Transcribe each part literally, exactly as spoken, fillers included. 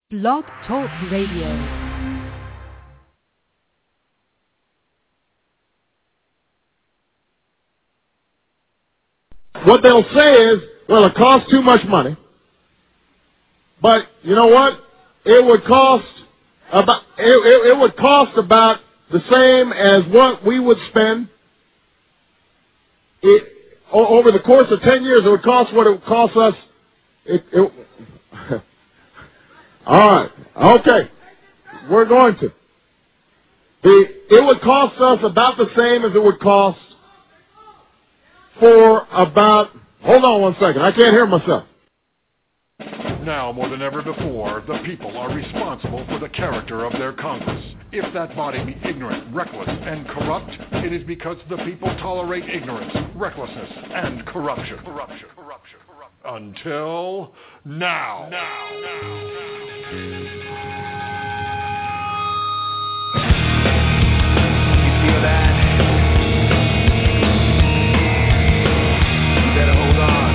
Blog Talk Radio. What they'll say is, well, it costs too much money. But you know what? It would cost about it, it, it would cost about the same as what we would spend. It, o- over the course of ten years, it would cost what it would cost us. It, it, all right, okay, we're going to. The it would cost us about the same as it would cost for about. Hold on one second, I can't hear myself. Now more than ever before, the people are responsible for the character of their Congress. If that body be ignorant, reckless, and corrupt, it is because the people tolerate ignorance, recklessness, and corruption. Corruption. Corruption. Corruption. Until now. Now. Now. Now. You feel that? You better hold on.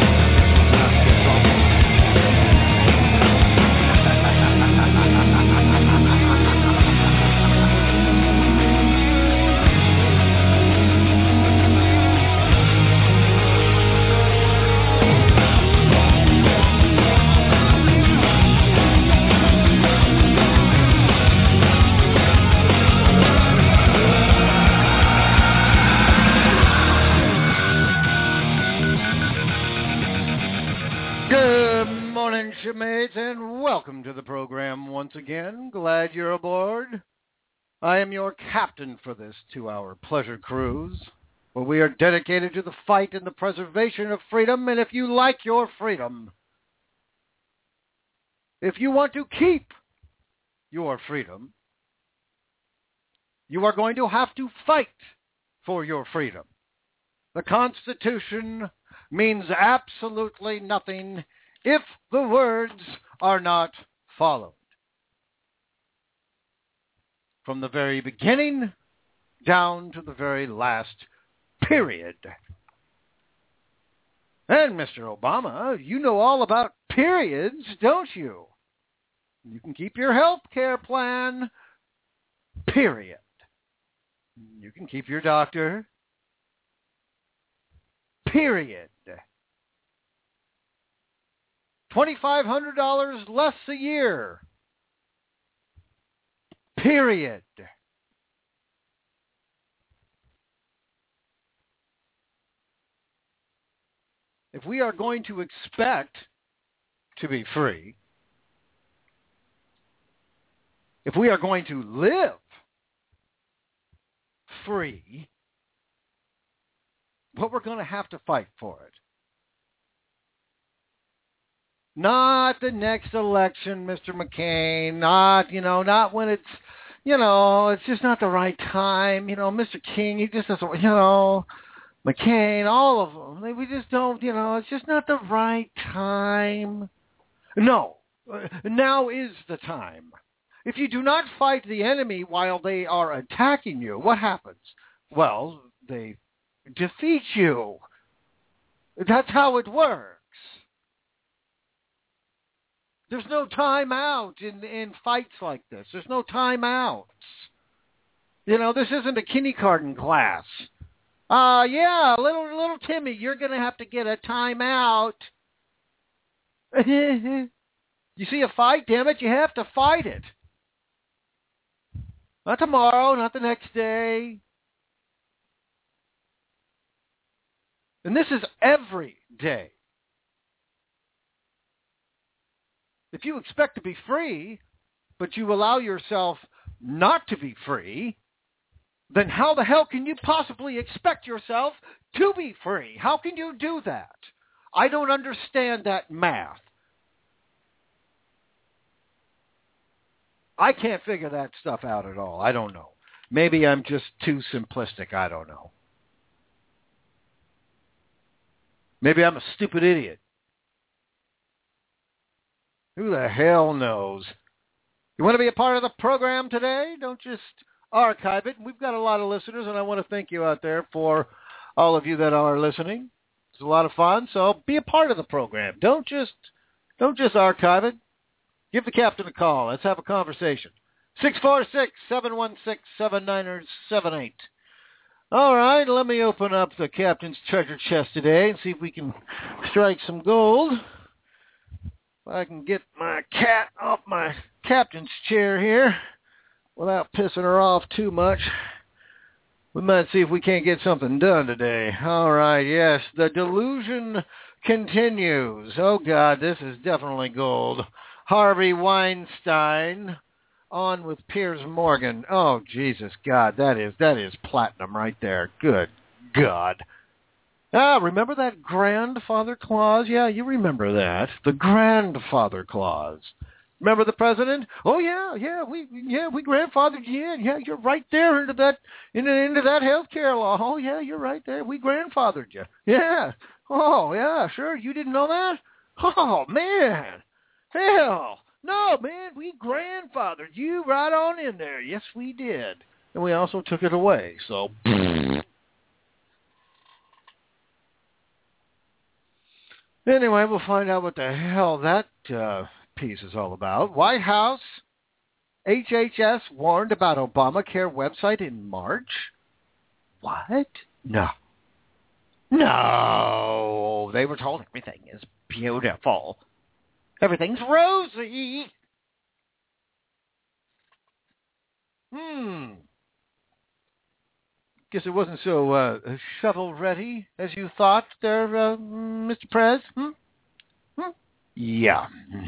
Shipmates, and welcome to the program once again. Glad you're aboard. I am your captain for this two-hour pleasure cruise, where we are dedicated to the fight and the preservation of freedom. And if you like your freedom, if you want to keep your freedom, you are going to have to fight for your freedom. The Constitution means absolutely nothing if the words are not followed. From the very beginning down to the very last period. And Mister Obama, you know all about periods, don't you? You can keep your health care plan, period. You can keep your doctor, period. twenty-five hundred dollars less a year. Period. If we are going to expect to be free, if we are going to live free, well, we're going to have to fight for it. Not the next election, Mister McCain. Not, you know, not when it's, you know, it's just not the right time. You know, Mister King, he just doesn't, you know, McCain, all of them. We just don't, you know, it's just not the right time. No, now is the time. If you do not fight the enemy while they are attacking you, what happens? Well, they defeat you. That's how it works. There's no time out in, in fights like this. There's no time outs. You know, this isn't a kindergarten class. Uh, yeah, little little Timmy, you're going to have to get a time out. You see a fight, damn it, you have to fight it. Not tomorrow, not the next day. And this is every day. If you expect to be free, but you allow yourself not to be free, then how the hell can you possibly expect yourself to be free? How can you do that? I don't understand that math. I can't figure that stuff out at all. I don't know. Maybe I'm just too simplistic. I don't know. Maybe I'm a stupid idiot. Who the hell knows? You want to be a part of the program today? Don't just archive it. We've got a lot of listeners, and I want to thank you out there for all of you that are listening. It's a lot of fun, so be a part of the program. Don't just don't just archive it. Give the captain a call. Let's have a conversation. six four six, seven one six, seven nine seven eight. All right, let me open up the captain's treasure chest today and see if we can strike some gold. If I can get my cat off my captain's chair here without pissing her off too much. We might see if we can't get something done today. All right, yes, the delusion continues. Oh, God, this is definitely gold. Harvey Weinstein on with Piers Morgan. Oh, Jesus, God, that is that is platinum right there. Good God. Ah, remember that grandfather clause? Yeah, you remember that. The grandfather clause. Remember the president? Oh yeah, yeah, we yeah we grandfathered you in. Yeah, you're right there into that into into that healthcare law. Oh yeah, you're right there. We grandfathered you. Yeah. Oh yeah, sure. You didn't know that? Oh man, hell no, man. We grandfathered you right on in there. Yes, we did, and we also took it away. So. Anyway, we'll find out what the hell that. Uh, piece is all about. White House, H H S warned about Obamacare website in March? What? No. No. They were told everything is beautiful. Everything's rosy. Hmm. Guess it wasn't so uh, shovel-ready as you thought there, uh, Mister Prez? Hmm? Hmm? Yeah.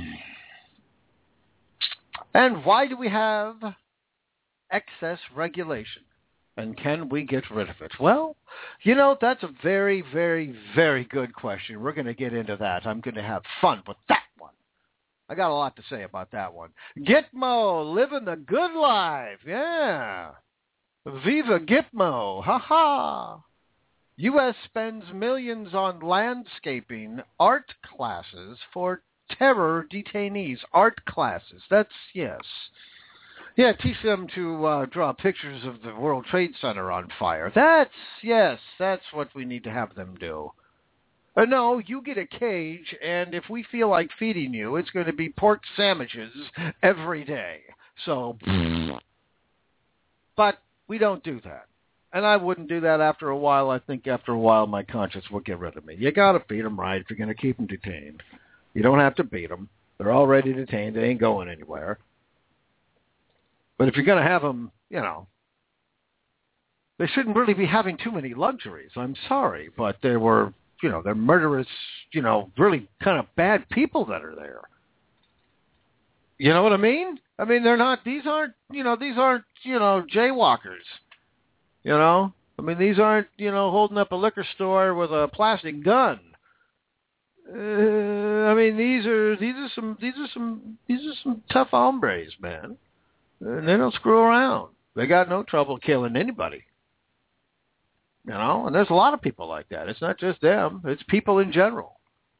And why do we have excess regulation? And can we get rid of it? Well, you know, that's a very, very, very good question. We're going to get into that. I'm going to have fun with that one. I got a lot to say about that one. Gitmo, living the good life. Yeah. Viva Gitmo. Ha-ha. U S spends millions on landscaping art classes for terror detainees. Art classes. That's, yes. Yeah, teach them to uh, draw pictures of the World Trade Center on fire. That's, yes, that's what we need to have them do. Uh, no, you get a cage, and if we feel like feeding you, it's going to be pork sandwiches every day. So, but we don't do that. And I wouldn't do that after a while. I think after a while my conscience will get rid of me. You got to feed them right if you're going to keep them detained. You don't have to beat them. They're already detained. They ain't going anywhere. But if you're going to have them, you know, they shouldn't really be having too many luxuries. I'm sorry, but they were, you know, they're murderous, you know, really kind of bad people that are there. You know what I mean? I mean, they're not, these aren't, you know, these aren't, you know, jaywalkers. You know? I mean, these aren't, you know, holding up a liquor store with a plastic gun. Uh, I mean, these are these are some these are some these are some tough hombres, man. And they don't screw around. They got no trouble killing anybody. You know, and there's a lot of people like that. It's not just them. It's people in general.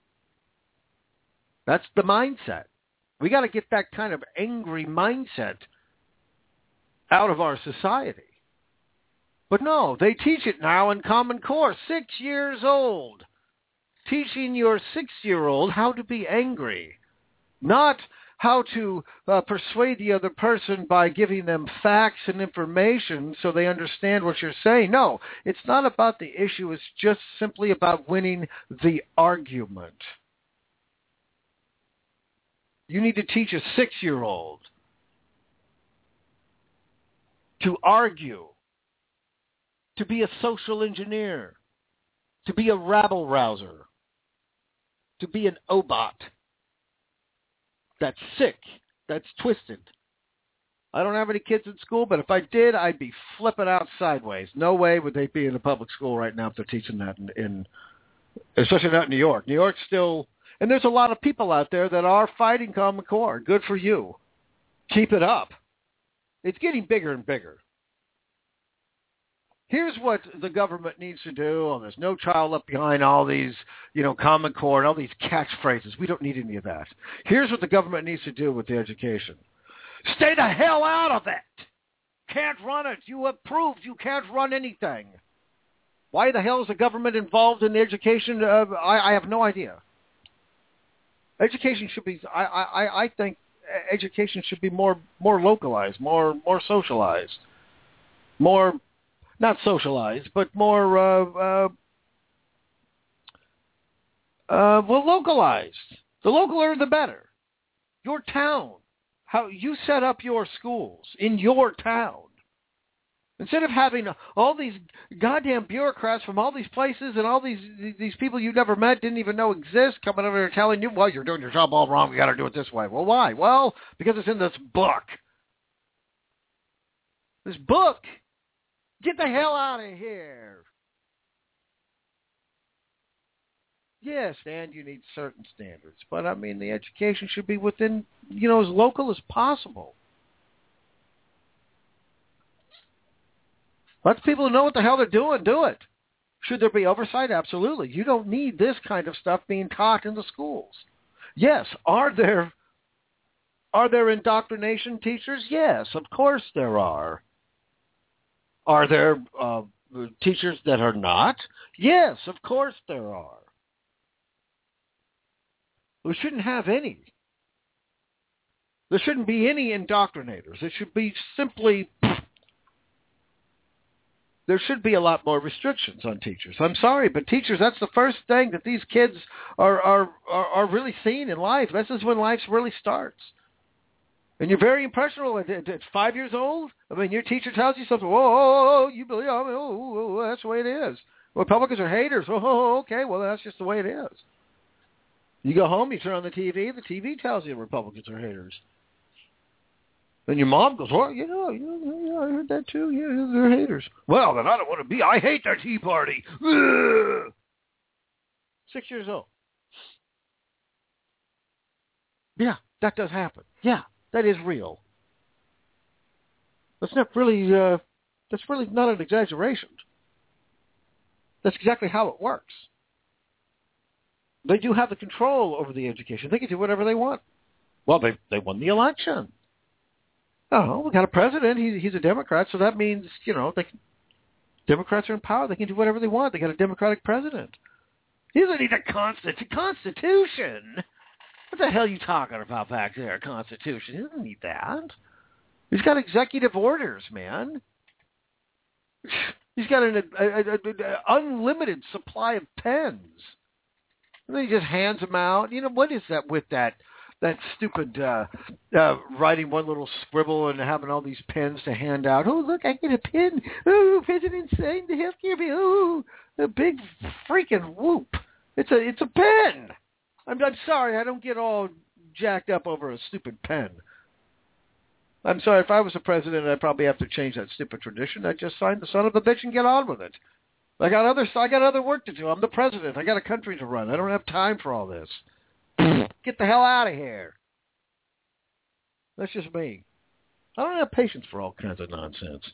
That's the mindset. We got to get that kind of angry mindset out of our society. But no, they teach it now in Common Core, six years old. Teaching your six-year-old how to be angry, not how to uh, persuade the other person by giving them facts and information so they understand what you're saying. No, it's not about the issue. It's just simply about winning the argument. You need to teach a six-year-old to argue, to be a social engineer, to be a rabble-rouser, to be an obot. That's sick. That's twisted. I don't have any kids in school, but if I did, I'd be flipping out sideways. No way would they be in a public school right now if they're teaching that in, in especially not in New York. New York's still, and there's a lot of people out there that are fighting Common Core. Good for you. Keep it up. It's getting bigger and bigger. Here's what the government needs to do. Oh, there's no child left behind, all these, you know, Common Core and all these catchphrases. We don't need any of that. Here's what the government needs to do with the education. Stay the hell out of it. Can't run it. You have proved you can't run anything. Why the hell is the government involved in the education? Uh, I, I have no idea. Education should be, I, I, I think education should be more more localized, more more socialized, more not socialized, but more uh, uh, uh, well localized. The localer, the better. Your town, how you set up your schools in your town. Instead of having all these goddamn bureaucrats from all these places and all these these people you never met, didn't even know exist, coming over here telling you, well, you're doing your job all wrong, we got to do it this way. Well, why? Well, because it's in this book. This book. Get the hell out of here. Yes, and you need certain standards. But, I mean, the education should be within, you know, as local as possible. Let the people who know what the hell they're doing do it. Should there be oversight? Absolutely. You don't need this kind of stuff being taught in the schools. Yes. Are there are there indoctrination teachers? Yes, of course there are. Are there uh, teachers that are not? Yes, of course there are. We shouldn't have any. There shouldn't be any indoctrinators. It should be simply... There should be a lot more restrictions on teachers. I'm sorry, but teachers, that's the first thing that these kids are are, are, are really seeing in life. This is when life really starts. And you're very impressionable at, at, at five years old. I mean, your teacher tells you something. Whoa, whoa, whoa you believe, oh, oh, oh, that's the way it is. Republicans are haters. Oh, okay, well, that's just the way it is. You go home, you turn on the T V, the T V tells you Republicans are haters. And your mom goes, well, you know, you know, yeah, I heard that too. Yeah, they're haters. Well, then I don't want to be. I hate their Tea Party. Ugh. Six years old. Yeah, that does happen. Yeah, that is real. That's not really, uh, that's really not an exaggeration. That's exactly how it works. They do have the control over the education. They can do whatever they want. Well, they they won the election. Oh, we got a president. He's he's a Democrat, so that means, you know, they can, Democrats are in power. They can do whatever they want. They got a Democratic president. He doesn't need a constitu- constitution. What the hell are you talking about back there, Constitution? He doesn't need that. He's got executive orders, man. He's got an a, a, a, a unlimited supply of pens. And then he just hands them out. You know, what is that with that? That stupid uh, uh, writing one little scribble and having all these pens to hand out. Oh, look, I get a pen. Oh, President signed the healthcare bill. Oh, a big freaking whoop. It's a it's a pen. I'm I'm sorry, I don't get all jacked up over a stupid pen. I'm sorry, if I was the president, I'd probably have to change that stupid tradition. I'd just sign the son of a bitch and get on with it. I got other I got other work to do. I'm the president. I got a country to run. I don't have time for all this. Get the hell out of here. That's just me. I don't have patience for all kinds of nonsense.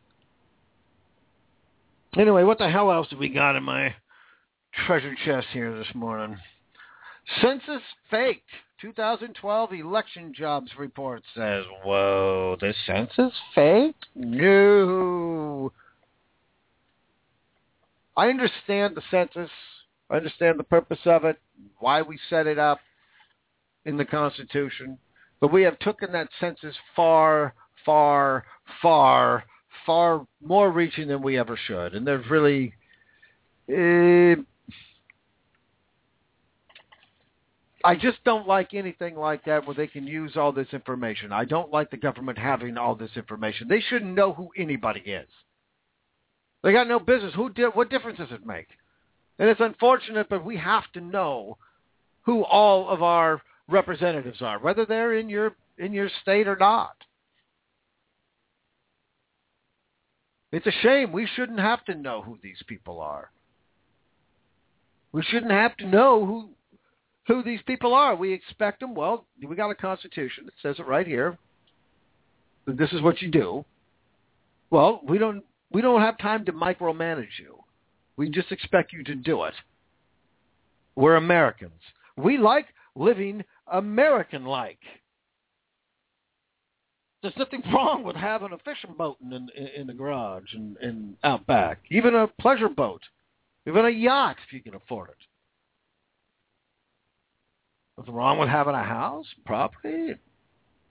Anyway, what the hell else do we got in my treasure chest here this morning? Census faked. twenty twelve election jobs report says, whoa, the census faked? No. I understand the census. I understand the purpose of it, why we set it up in the Constitution. But we have taken that census far, far, far, far more reaching than we ever should. And there's really... Uh, I just don't like anything like that where they can use all this information. I don't like the government having all this information. They shouldn't know who anybody is. They got no business. Who did? What difference does it make? And it's unfortunate, but we have to know who all of our representatives are, whether they're in your in your state or not. It's a shame. We shouldn't have to know who these people are. We shouldn't have to know who who these people are. We expect them. Well, we got a Constitution. It says it right here. This is what you do. Well, we don't we don't have time to micromanage you. We just expect you to do it. We're Americans. We like living American-like. There's nothing wrong with having a fishing boat in, in, in the garage and, and out back. Even a pleasure boat. Even a yacht, if you can afford it. Nothing wrong with having a house, property.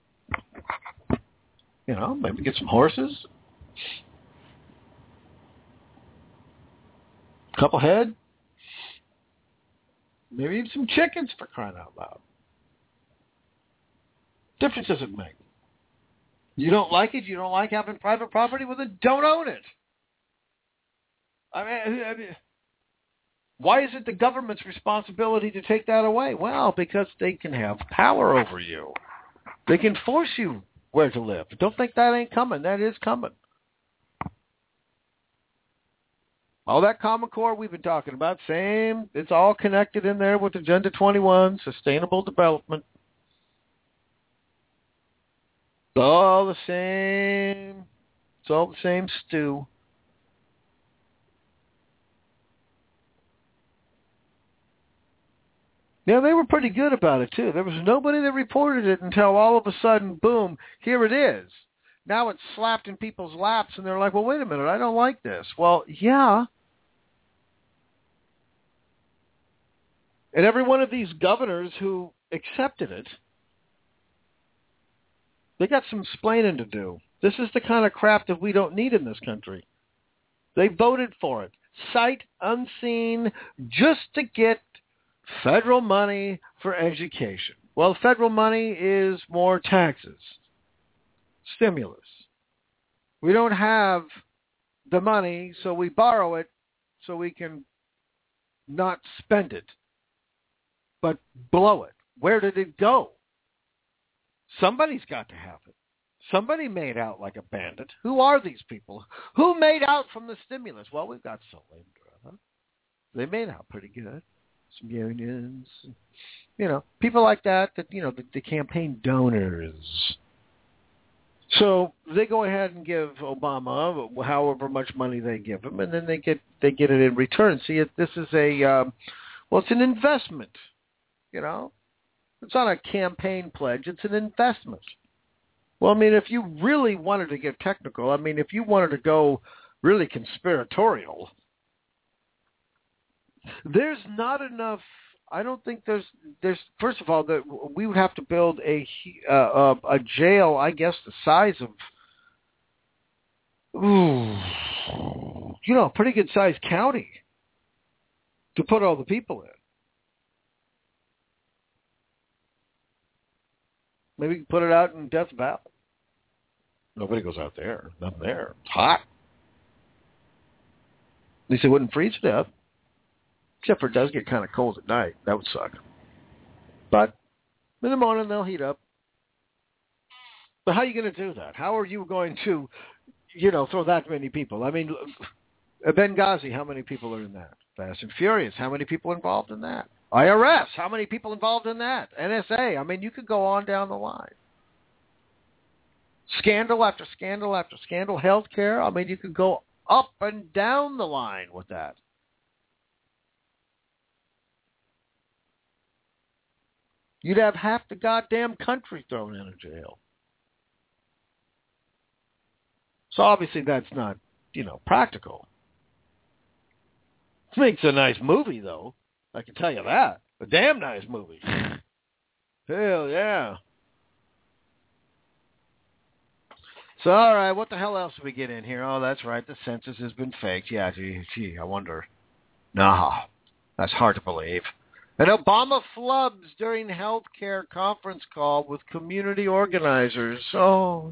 You know, maybe get some horses. A couple head. Maybe even some chickens, for crying out loud. Difference does it make? You don't like it? You don't like having private property? Well, then don't own it. I mean, I mean, why is it the government's responsibility to take that away? Well, because they can have power over you. They can force you where to live. Don't think that ain't coming. That is coming. All that Common Core we've been talking about, same, it's all connected in there with Agenda twenty-one, Sustainable Development. It's all the same. It's all the same stew. Yeah, they were pretty good about it, too. There was nobody that reported it until all of a sudden, boom, here it is. Now it's slapped in people's laps, and they're like, well, wait a minute, I don't like this. Well, yeah. And every one of these governors who accepted it, they got some splaining to do. This is the kind of crap that we don't need in this country. They voted for it, sight unseen, just to get federal money for education. Well, federal money is more taxes, stimulus. We don't have the money, so we borrow it so we can not spend it, but blow it. Where did it go? Somebody's got to have it. Somebody made out like a bandit. Who are these people? Who made out from the stimulus? Well, we've got Solyndra. They made out pretty good. Some unions, you know, people like that, that, you know, the, the campaign donors. So they go ahead and give Obama however much money they give him, and then they get they get it in return. See, it, this is a, um, well, it's an investment, you know. It's not a campaign pledge. It's an investment. Well, I mean, if you really wanted to get technical, I mean, if you wanted to go really conspiratorial, there's not enough. I don't think there's there's first of all that we would have to build a uh, a jail, I guess, the size of ooh, you know, a pretty good sized county to put all the people in. Maybe put it out in Death Valley. Nobody goes out there. Nothing there. It's hot. At least it wouldn't freeze to death. Except for it does get kind of cold at night. That would suck. But in the morning, they'll heat up. But how are you going to do that? How are you going to, you know, throw that many people? I mean, Benghazi, how many people are in that? Fast and Furious, how many people involved in that? I R S, how many people involved in that? N S A, I mean, you could go on down the line. Scandal after scandal after scandal. Healthcare, I mean, you could go up and down the line with that. You'd have half the goddamn country thrown in a jail. So obviously that's not, you know, practical. It makes a nice movie, though. I can tell you that. A damn nice movie. Hell yeah. So, all right, what the hell else did we get in here? Oh, that's right. The census has been faked. Yeah, gee, gee I wonder. Nah, that's hard to believe. And Obama flubs during health care conference call with community organizers. Oh,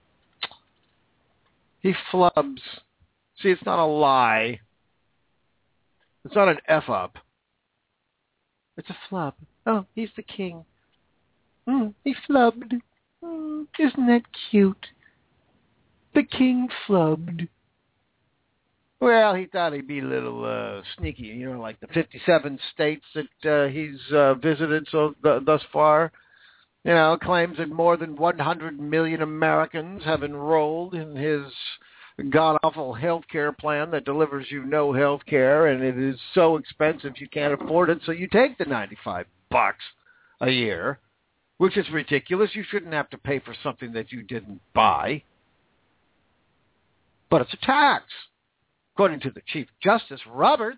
he flubs. See, it's not a lie. It's not an F-up. It's a flub. Oh, he's the king. Mm, he flubbed. Mm, isn't that cute? The king flubbed. Well, he thought he'd be a little uh, sneaky, you know, like the fifty-seven states that uh, he's uh, visited so th- thus far. You know, claims that more than one hundred million Americans have enrolled in his god-awful health care plan that delivers you no health care, and it is so expensive you can't afford it, so you take the ninety-five bucks a year, which is ridiculous. You shouldn't have to pay for something that you didn't buy. But it's a tax. According to the Chief Justice Roberts,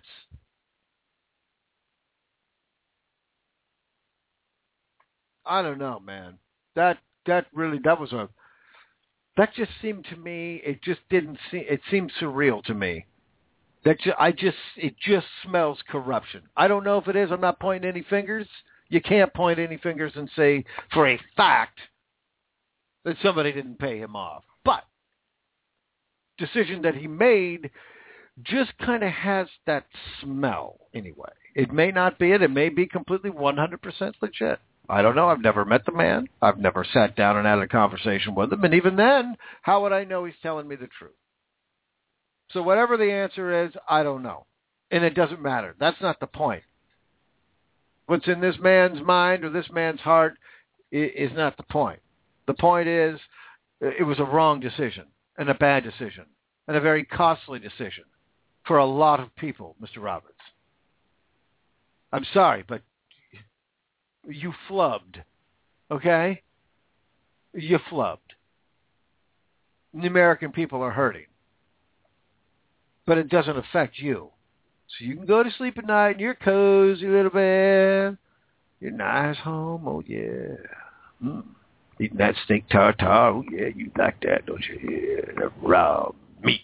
I don't know, man. That that really that was a That just seemed to me, it just didn't seem, it seemed surreal to me. That ju- I just, it just smells corruption. I don't know if it is. I'm not pointing any fingers. You can't point any fingers and say for a fact that somebody didn't pay him off. But decision that he made just kind of has that smell anyway. It may not be it. It may be completely one hundred percent legit. I don't know. I've never met the man. I've never sat down and had a conversation with him. And even then, how would I know he's telling me the truth? So whatever the answer is, I don't know. And it doesn't matter. That's not the point. What's in this man's mind or this man's heart is not the point. The point is it was a wrong decision and a bad decision and a very costly decision for a lot of people, Mister Roberts. I'm sorry, but you flubbed, okay? You flubbed. The American people are hurting. But it doesn't affect you. So you can go to sleep at night in your cozy little bed, your nice home, oh yeah. Mm. Eating that steak tartare, oh yeah, you like that, don't you? Yeah, that raw meat.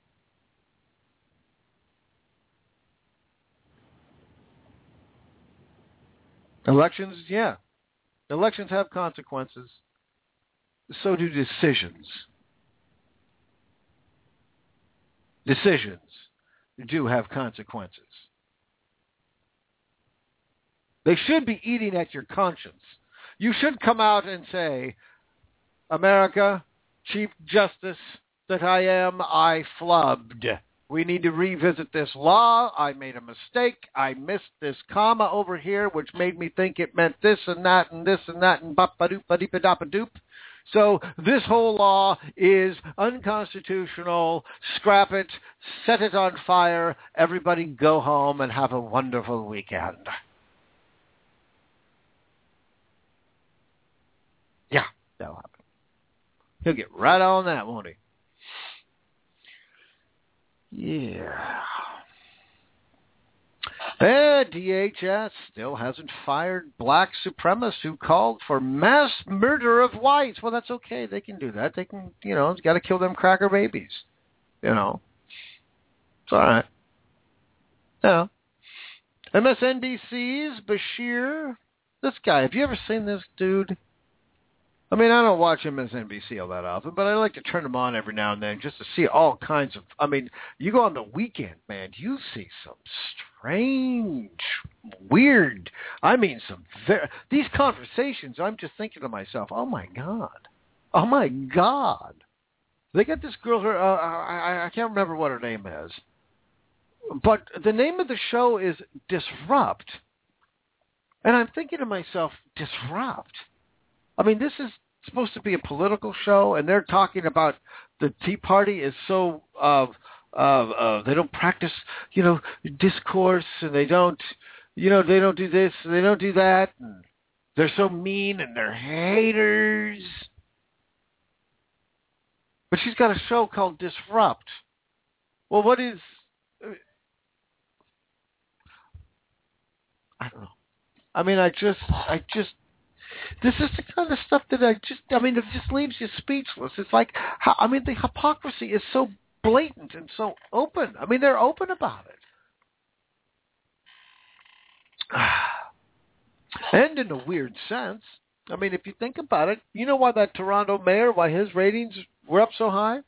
Elections, yeah. Elections have consequences. So do decisions. Decisions do have consequences. They should be eating at your conscience. You should come out and say, America, Chief Justice that I am, I flubbed. We need to revisit this law. I made a mistake. I missed this comma over here, which made me think it meant this and that and this and that and bop-ba-doop-ba-deep-a-dop-a-doop. So this whole law is unconstitutional. Scrap it. Set it on fire. Everybody go home and have a wonderful weekend. Yeah, that'll happen. He'll get right on that, won't he? Yeah. And D H S still hasn't fired black supremacists who called for mass murder of whites. Well, that's okay. They can do that. They can, you know, it's got to kill them cracker babies. You know. It's all right. Yeah. M S N B C's Bashir. This guy, have you ever seen this dude? I mean, I don't watch M S N B C all that often, but I like to turn them on every now and then just to see all kinds of, I mean, you go on the weekend, man, you see some strange, weird, I mean, some, very, these conversations, I'm just thinking to myself, oh my God, oh my God. They got this girl, her, uh, I, I can't remember what her name is, but the name of the show is Disrupt. And I'm thinking to myself, Disrupt? I mean, this is supposed to be a political show, and they're talking about the Tea Party is so, uh, uh, uh, they don't practice, you know, discourse, and they don't, you know, they don't do this, and they don't do that. And they're so mean, and they're haters. But she's got a show called Disrupt. Well, what is, I don't know. I mean, I just, I just, this is the kind of stuff that I just, I mean, it just leaves you speechless. It's like, how, I mean, the hypocrisy is so blatant and so open. I mean, they're open about it. And in a weird sense, I mean, if you think about it, you know why that Toronto mayor, why his ratings were up so high?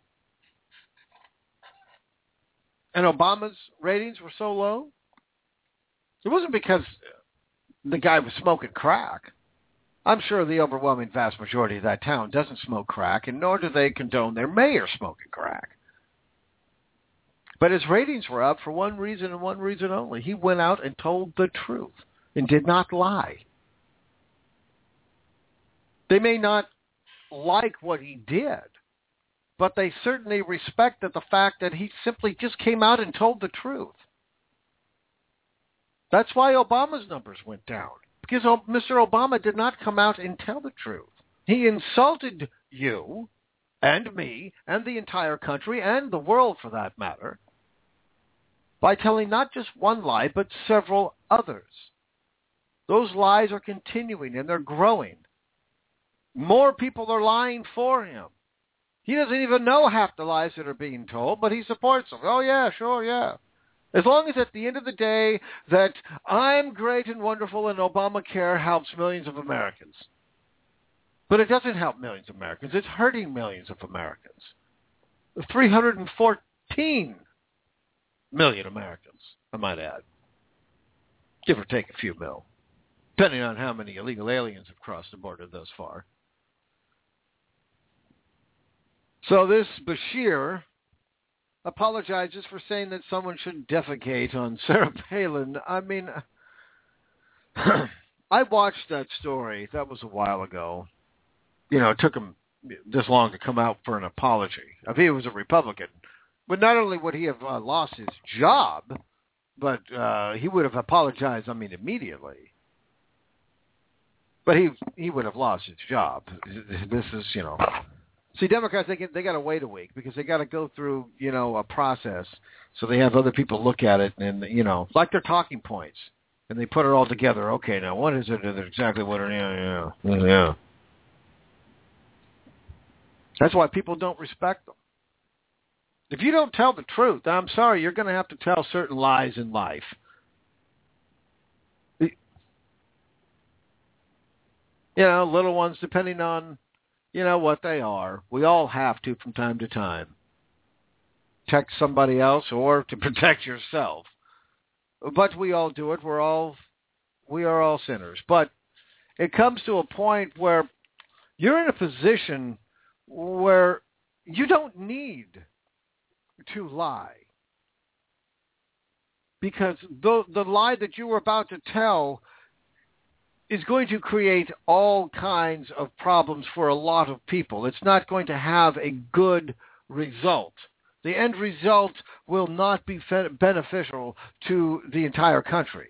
And Obama's ratings were so low? It wasn't because the guy was smoking crack. I'm sure the overwhelming vast majority of that town doesn't smoke crack, and nor do they condone their mayor smoking crack. But his ratings were up for one reason and one reason only. He went out and told the truth and did not lie. They may not like what he did, but they certainly respected the fact that he simply just came out and told the truth. That's why Obama's numbers went down. Because Mister Obama did not come out and tell the truth. He insulted you and me and the entire country and the world for that matter by telling not just one lie but several others. Those lies are continuing and they're growing. More people are lying for him. He doesn't even know half the lies that are being told, but he supports them. Oh, yeah, sure, yeah. As long as at the end of the day that I'm great and wonderful and Obamacare helps millions of Americans. But it doesn't help millions of Americans. It's hurting millions of Americans. three hundred fourteen million Americans, I might add. Give or take a few mil, depending on how many illegal aliens have crossed the border thus far. So this Beshear apologizes for saying that someone should defecate on Sarah Palin. I mean, I watched that story. That was a while ago. You know, it took him this long to come out for an apology. If he was a Republican. But not only would he have uh, lost his job, but uh, he would have apologized, I mean, immediately. But he he would have lost his job. This is, you know... See, Democrats, they get, they got to wait a week because they got to go through, you know, a process. So they have other people look at it and, you know, like their talking points. And they put it all together. Okay, now what is it? Exactly what it is. Yeah, yeah. yeah. That's why people don't respect them. If you don't tell the truth, I'm sorry, you're going to have to tell certain lies in life. You know, little ones, depending on, you know, what they are. We all have to from time to time. Protect somebody else or to protect yourself. But we all do it. We're all, we are all sinners. But it comes to a point where you're in a position where you don't need to lie. Because the, the lie that you were about to tell is going to create all kinds of problems for a lot of people. It's not going to have a good result. The end result will not be fe- beneficial to the entire country.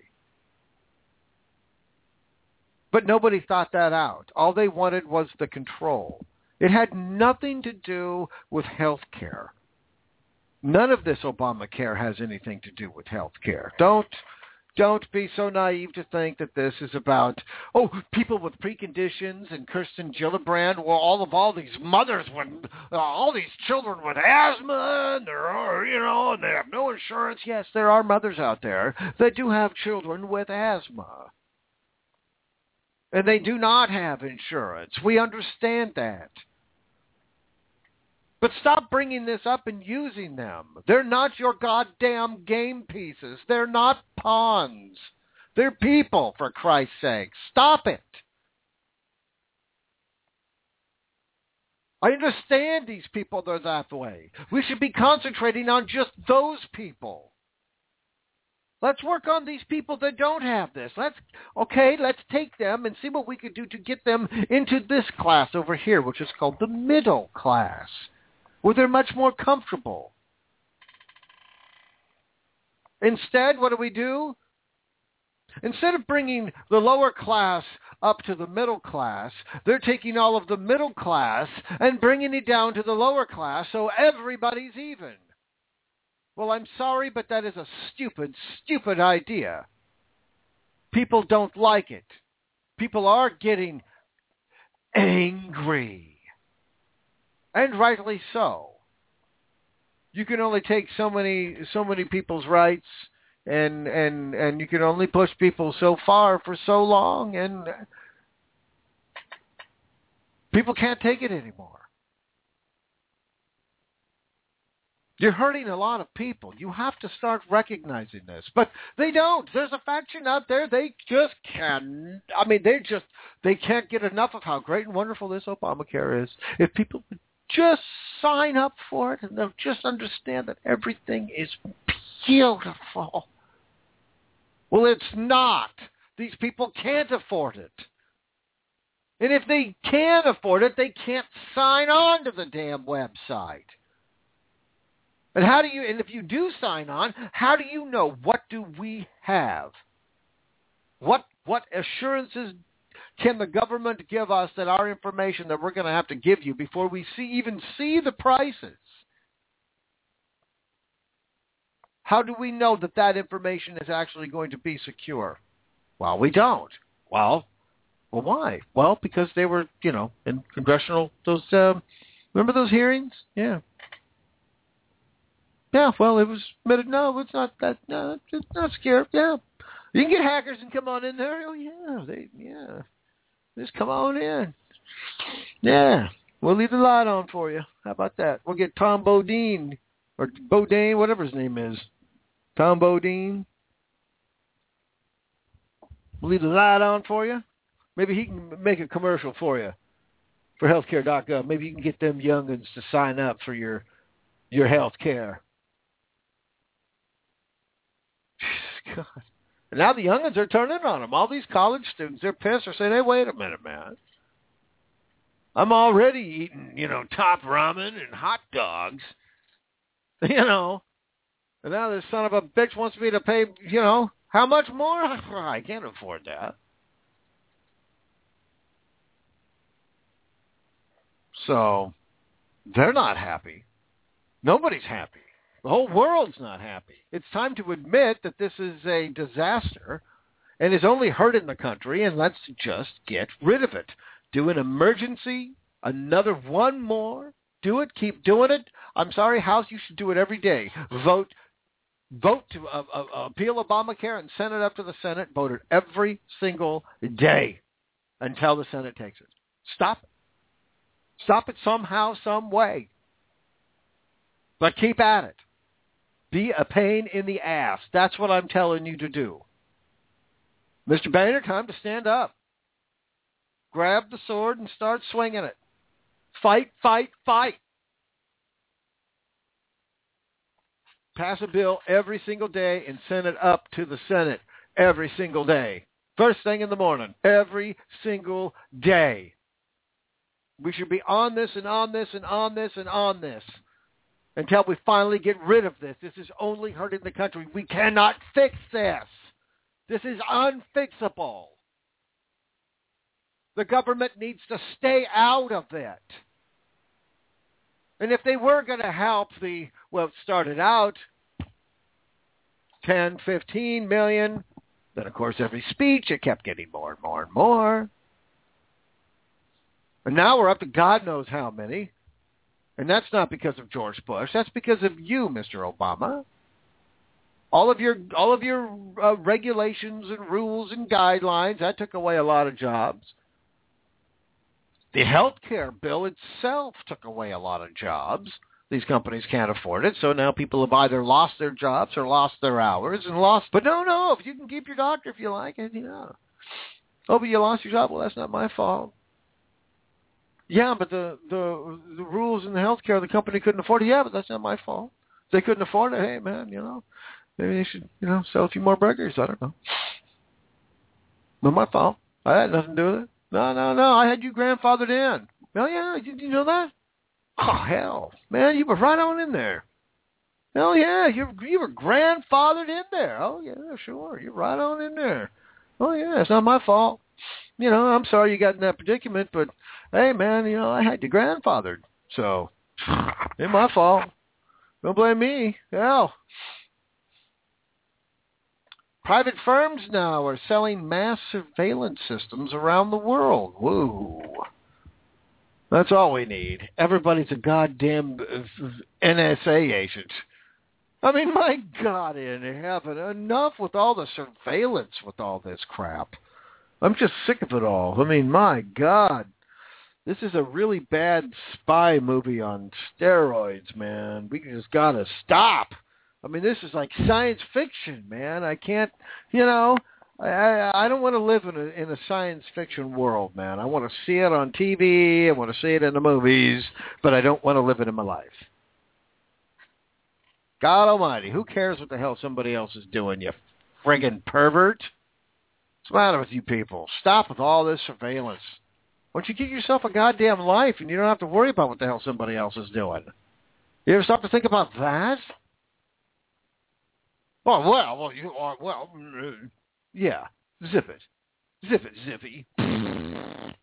But nobody thought that out. All they wanted was the control. It had nothing to do with health care. None of this Obamacare has anything to do with health care. Don't Don't be so naive to think that this is about, oh, people with preconditions and Kirsten Gillibrand, well, all of all these mothers with, uh, all these children with asthma, and there are, you know, and they have no insurance. Yes, there are mothers out there that do have children with asthma. And they do not have insurance. We understand that. But stop bringing this up and using them. They're not your goddamn game pieces. They're not pawns. They're people, for Christ's sake. Stop it. I understand these people are that way. We should be concentrating on just those people. Let's work on these people that don't have this. Let's, okay, let's take them and see what we could do to get them into this class over here, which is called the middle class, where they're much more comfortable. Instead, what do we do? Instead of bringing the lower class up to the middle class, they're taking all of the middle class and bringing it down to the lower class so everybody's even. Well, I'm sorry, but that is a stupid, stupid idea. People don't like it. People are getting angry. And rightly so. You can only take so many so many people's rights, and and and you can only push people so far for so long, and people can't take it anymore. You're hurting a lot of people. You have to start recognizing this. But they don't. There's a faction out there. They just can't. I mean, they just, they can't get enough of how great and wonderful this Obamacare is. If people would just sign up for it and they'll just understand that everything is beautiful. Well, it's not. These people can't afford it. And if they can afford it, they can't sign on to the damn website. And how do you, and if you do sign on, how do you know what do we have? What what assurances can the government give us that our information that we're going to have to give you before we see even see the prices? How do we know that that information is actually going to be secure? Well, we don't. Well, well, why? Well, because they were, you know, in congressional, those, um, Remember those hearings? Yeah. Yeah, well, it was admitted, no, it's not that, no, it's not scary. Yeah. You can get hackers and come on in there. Oh, yeah, they, yeah. Just come on in. Yeah. We'll leave the light on for you. How about that? We'll get Tom Bodine, or Bodine, whatever his name is. Tom Bodine. We'll leave the light on for you. Maybe he can make a commercial for you for healthcare dot gov. Maybe you can get them youngins to sign up for your your health care. God. And now the youngins are turning on them. All these college students, they're pissed. They're saying, hey, wait a minute, man. I'm already eating, you know, top ramen and hot dogs, you know. And now this son of a bitch wants me to pay, you know, how much more? I can't afford that. So they're not happy. Nobody's happy. The whole world's not happy. It's time to admit that this is a disaster and is only hurting the country, and let's just get rid of it. Do an emergency, another one more. Do it. Keep doing it. I'm sorry, House, you should do it every day. Vote vote to uh, uh, appeal Obamacare and send it up to the Senate. Vote it every single day until the Senate takes it. Stop it. Stop it somehow, some way. But keep at it. Be a pain in the ass. That's what I'm telling you to do. Mister Boehner, time to stand up. Grab the sword and start swinging it. Fight, fight, fight. Pass a bill every single day and send it up to the Senate every single day. First thing in the morning, every single day. We should be on this and on this and on this and on this until we finally get rid of this. This is only hurting the country. We cannot fix this. This is unfixable. The government needs to stay out of it. And if they were going to help the, well, it started out ten, fifteen million. Then, of course, every speech, it kept getting more and more and more. And now we're up to God knows how many. And that's not because of George Bush. That's because of you, Mister Obama. All of your all of your uh, regulations and rules and guidelines, that took away a lot of jobs. The health care bill itself took away a lot of jobs. These companies can't afford it, so now people have either lost their jobs or lost their hours and lost. But no, no, if you can keep your doctor if you like it, you know. Oh, but you lost your job? Well, that's not my fault. Yeah, but the, the the rules in the healthcare, the company couldn't afford it. Yeah, but that's not my fault. If they couldn't afford it, hey, man, you know, maybe they should, you know, sell a few more burgers. I don't know. Not my fault. I had nothing to do with it. No, no, no. I had you grandfathered in. Oh, yeah. Did you know that? Oh, hell. Man, you were right on in there. Hell, yeah. You, you were grandfathered in there. Oh, yeah, sure. You're right on in there. Oh, yeah. It's not my fault. You know, I'm sorry you got in that predicament, but, hey, man, you know, I had you grandfathered. So, ain't my fault. Don't blame me. Hell. Private firms now are selling mass surveillance systems around the world. Woo. That's all we need. Everybody's a goddamn N S A agent. I mean, my God in heaven, enough with all the surveillance with all this crap. I'm just sick of it all. I mean, my God. This is a really bad spy movie on steroids, man. We just got to stop. I mean, this is like science fiction, man. I can't, you know, I I, I don't want to live in a, in a science fiction world, man. I want to see it on T V. I want to see it in the movies, but I don't want to live it in my life. God almighty, who cares what the hell somebody else is doing, you friggin' pervert? What's the matter with you people? Stop with all this surveillance. Why don't you get yourself a goddamn life and you don't have to worry about what the hell somebody else is doing? You ever stop to think about that? Oh, well, well, you are, well, uh, yeah, zip it. Zip it, zippy. Goddamn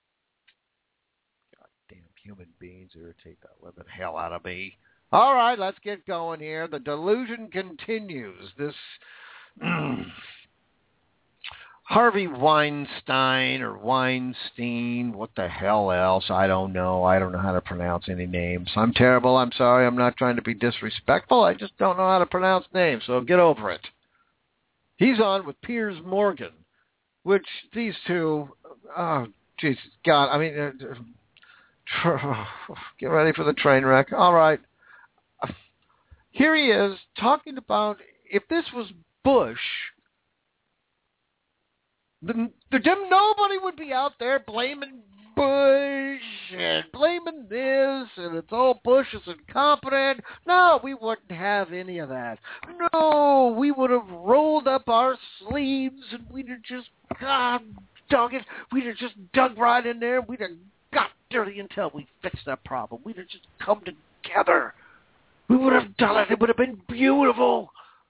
human beings irritate the living hell out of me. All right, let's get going here. The delusion continues. This... Harvey Weinstein or Weinstein, what the hell else? I don't know. I don't know how to pronounce any names. I'm terrible. I'm sorry. I'm not trying to be disrespectful. I just don't know how to pronounce names, so get over it. He's on with Piers Morgan, which these two, oh, Jesus, God, I mean, uh, get ready for the train wreck. All right. Here he is talking about if this was Bush, The, the, nobody would be out there blaming Bush and blaming this and it's all Bush is incompetent. No, we wouldn't have any of that. No, we would have rolled up our sleeves and we'd have just, God, dug it. We'd have just dug right in there. We'd have got dirty until we fixed that problem. We'd have just come together. We would have done it. It would have been beautiful.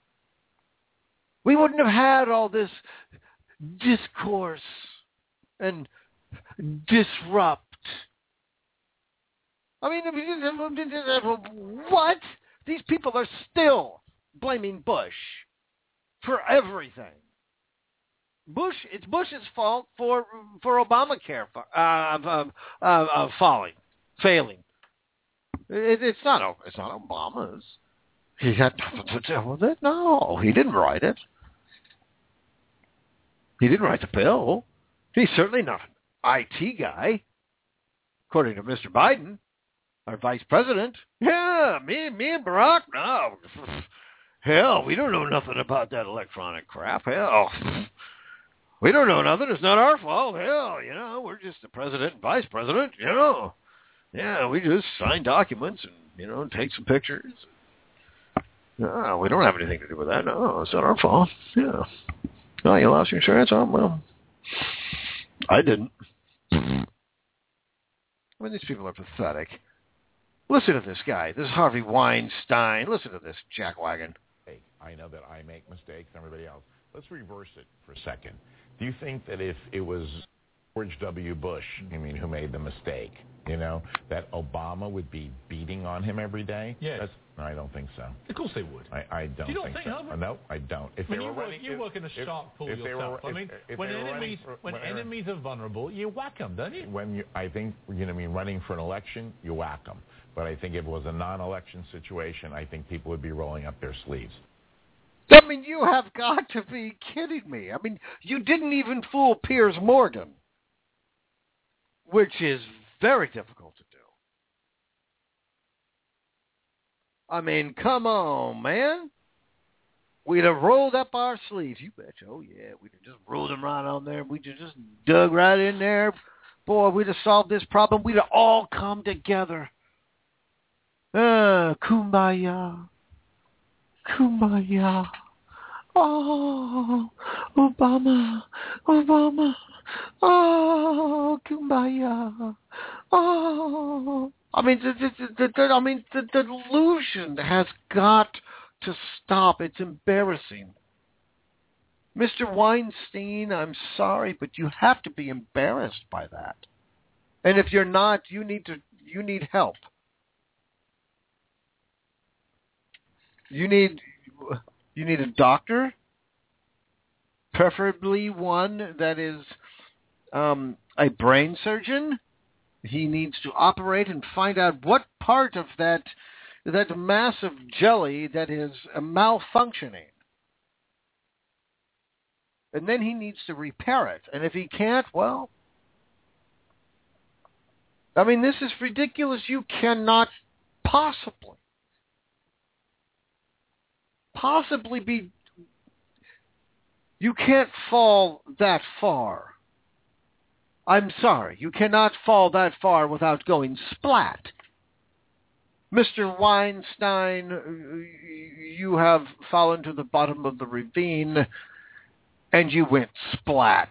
We wouldn't have had all this discourse and disrupt. I mean, what? These people are still blaming Bush for everything. Bush, it's Bush's fault for for Obamacare uh, uh, uh, uh, falling, failing. It, it's not it's not Obama's. He had nothing to do with it. No, he didn't write it. He didn't write the bill. He's certainly not an I T guy, according to Mister Biden, our vice president. Yeah, me, me and Barack, no. Hell, we don't know nothing about that electronic crap. Hell, we don't know nothing. It's not our fault. Hell, you know, we're just the president and vice president, you know. Yeah, we just sign documents and, you know, take some pictures. No, we don't have anything to do with that. No, it's not our fault. Yeah. Oh, you lost your insurance? Oh, well, I didn't. I mean, these people are pathetic. Listen to this guy. This is Harvey Weinstein. Listen to this jackwagon. Hey, I know that I make mistakes and everybody else. Let's reverse it for a second. Do you think that if it was George W. Bush, I mean, who made the mistake, you know, that Obama would be beating on him every day? Yes. That's, no, I don't think so. Of course they would. I, I don't, you don't think, think so. so. No, I don't. If I mean, they you, were work, running, you if, work in a if, shark pool if yourself. Were, I mean, if, if when enemies for, when enemies are vulnerable, you whack them, don't you? When you, I think, you know, I mean, running for an election, you whack them. But I think if it was a non-election situation, I think people would be rolling up their sleeves. I mean, you have got to be kidding me. I mean, you didn't even fool Piers Morgan, which is very difficult to do. I mean, come on, man. We'd have rolled up our sleeves. You betcha. Oh, yeah. We'd have just rolled them right on there. We'd have just dug right in there. Boy, we'd have solved this problem. We'd have all come together. Uh, kumbaya. Kumbaya. Oh, Obama. Obama. Oh, kumbaya. Oh. I mean, the, the, the, the, I mean, the delusion has got to stop. It's embarrassing. Mister Weinstein, I'm sorry, but you have to be embarrassed by that. And if you're not, you need to, you need help. You need, you need a doctor, preferably one that is um, a brain surgeon. He needs to operate and find out what part of that that mass of jelly that is malfunctioning. And then he needs to repair it. And if he can't, well, I mean, this is ridiculous. You cannot possibly, possibly be, you can't fall that far. I'm sorry, you cannot fall that far without going splat. Mister Weinstein, you have fallen to the bottom of the ravine, and you went splat.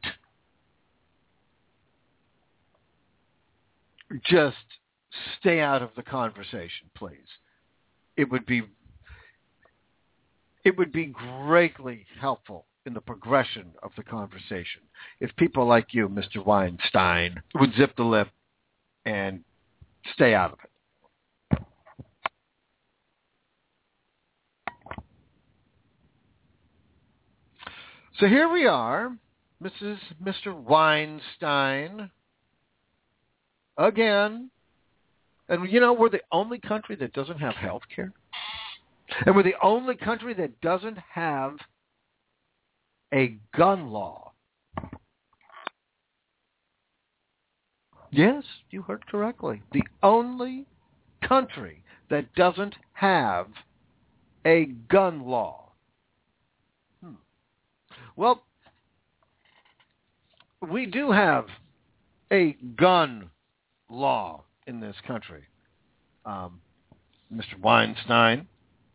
Just stay out of the conversation, please. It would be, it would be greatly helpful in the progression of the conversation if people like you, Mister Weinstein, would zip the lip and stay out of it. So here we are Missus Mister Weinstein, again. And, you know, we're the only country that doesn't have health care. And we're the only country that doesn't have a gun law. Yes, you heard correctly. The only country that doesn't have a gun law. Hmm. Well, we do have a gun law in this country. Um, Mister Weinstein.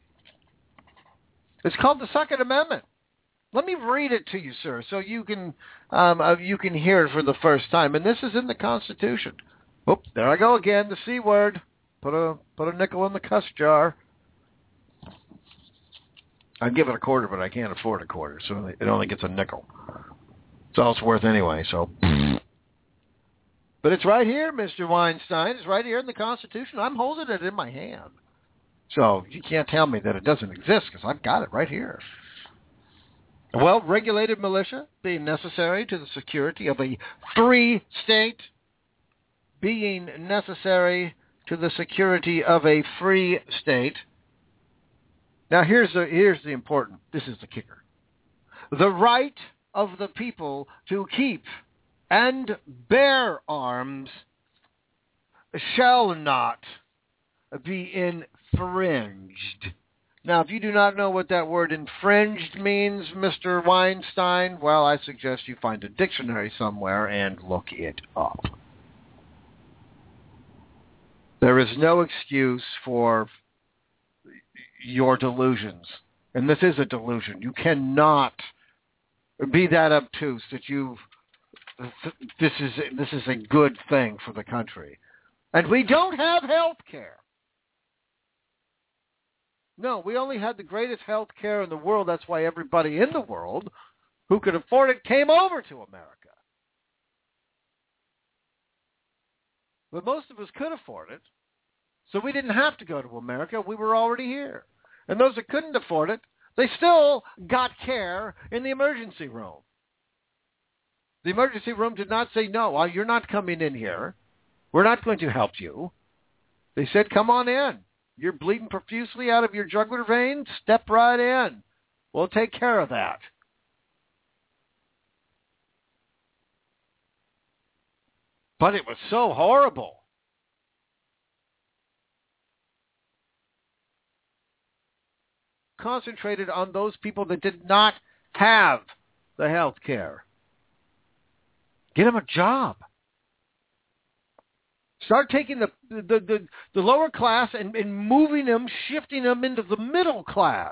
It's called the Second Amendment. Let me read it to you, sir, so you can um, uh, you can hear it for the first time. And this is in the Constitution. Oop, there I go again, the C word. Put a put a nickel in the cuss jar. I'd give it a quarter, but I can't afford a quarter, so it only gets a nickel. It's all it's worth anyway, so. But it's right here, Mister Weinstein. It's right here in the Constitution. I'm holding it in my hand. So you can't tell me that it doesn't exist, because I've got it right here. A well-regulated militia being necessary to the security of a free state, being necessary to the security of a free state. Now here's the, here's the important, this is the kicker. The right of the people to keep and bear arms shall not be infringed. Now, if you do not know what that word infringed means, Mister Weinstein, well, I suggest you find a dictionary somewhere and look it up. There is no excuse for your delusions. And this is a delusion. You cannot be that obtuse that you this is this is a good thing for the country. And we don't have health care. No, we only had the greatest health care in the world. That's why everybody in the world who could afford it came over to America. But most of us could afford it, so we didn't have to go to America. We were already here. And those that couldn't afford it, they still got care in the emergency room. The emergency room did not say, no, you're not coming in here. We're not going to help you. They said, come on in. You're bleeding profusely out of your jugular vein? Step right in. We'll take care of that. But it was so horrible. Concentrated on those people that did not have the health care. Get them a job. Start taking the the, the, the lower class and, and moving them, shifting them into the middle class.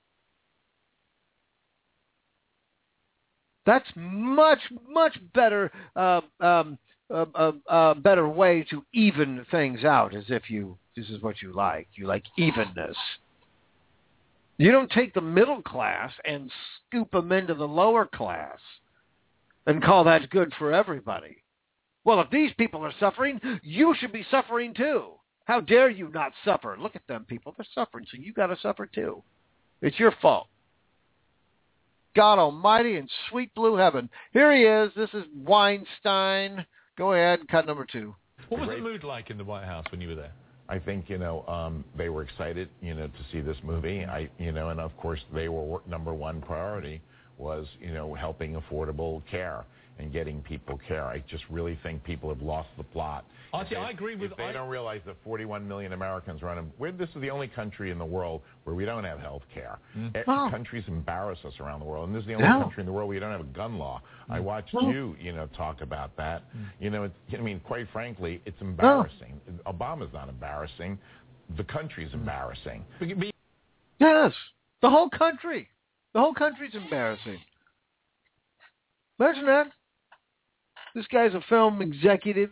That's much, much better, uh, um, uh, uh, uh, better way to even things out. As if you, this is what you like. You like evenness. You don't take the middle class and scoop them into the lower class and call that good for everybody. Well, if these people are suffering, you should be suffering too. How dare you not suffer? Look at them people. They're suffering, so you got to suffer too. It's your fault. God almighty in sweet blue heaven. Here he is. This is Weinstein. Go ahead, cut number two. What was the mood like in the White House when you were there? I think, you know, um, they were excited, you know, to see this movie. I, you know, and of course, they were number one priority was, you know, helping affordable care and getting people care. I just really think people have lost the plot. Auntie, I agree with... If they I, don't realize that forty-one million Americans are on... We're, this is the only country in the world where we don't have health care. Mm. Oh. Countries embarrass us around the world, and this is the only yeah. country in the world where you don't have a gun law. Mm. I watched oh. you, you know, talk about that. Mm. You know, it's, I mean, quite frankly, it's embarrassing. Oh. Obama's not embarrassing. The country's mm. embarrassing. Yes, the whole country. The whole country's embarrassing. Imagine that. This guy's a film executive.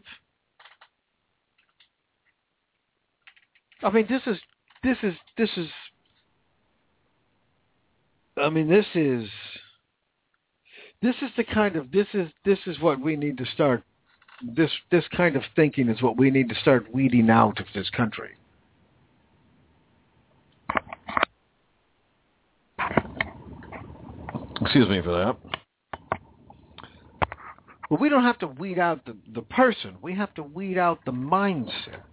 I mean, this is, this is, this is, I mean, this is, this is the kind of, this is, this is what we need to start, this, this kind of thinking is what we need to start weeding out of this country. Excuse me for that. Well, we don't have to weed out the, the person. We have to weed out the mindset.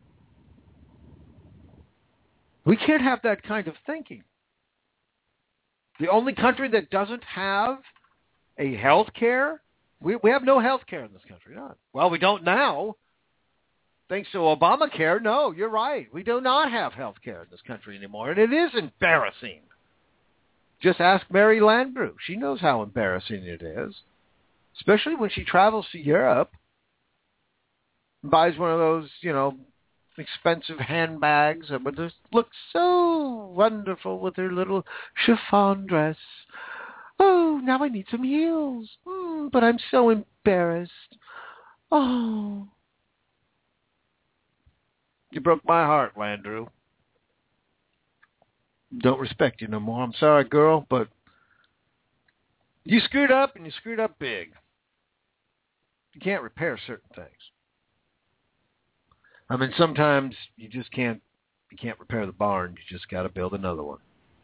We can't have that kind of thinking. The only country that doesn't have a health care, we, we have no health care in this country. Not. Well, we don't now. Thanks to Obamacare, no, you're right. We do not have health care in this country anymore, and it is embarrassing. Just ask Mary Landrieu. She knows how embarrassing it is, especially when she travels to Europe and buys one of those, you know, expensive handbags that would just look so wonderful with her little chiffon dress. Oh, now I need some heels. Mm, but I'm so embarrassed. Oh. You broke my heart, Landrieu. Don't respect you no more. I'm sorry, girl, but you screwed up, and you screwed up big. You can't repair certain things. I mean, sometimes you just can't, you can't repair the barn. You just got to build another one.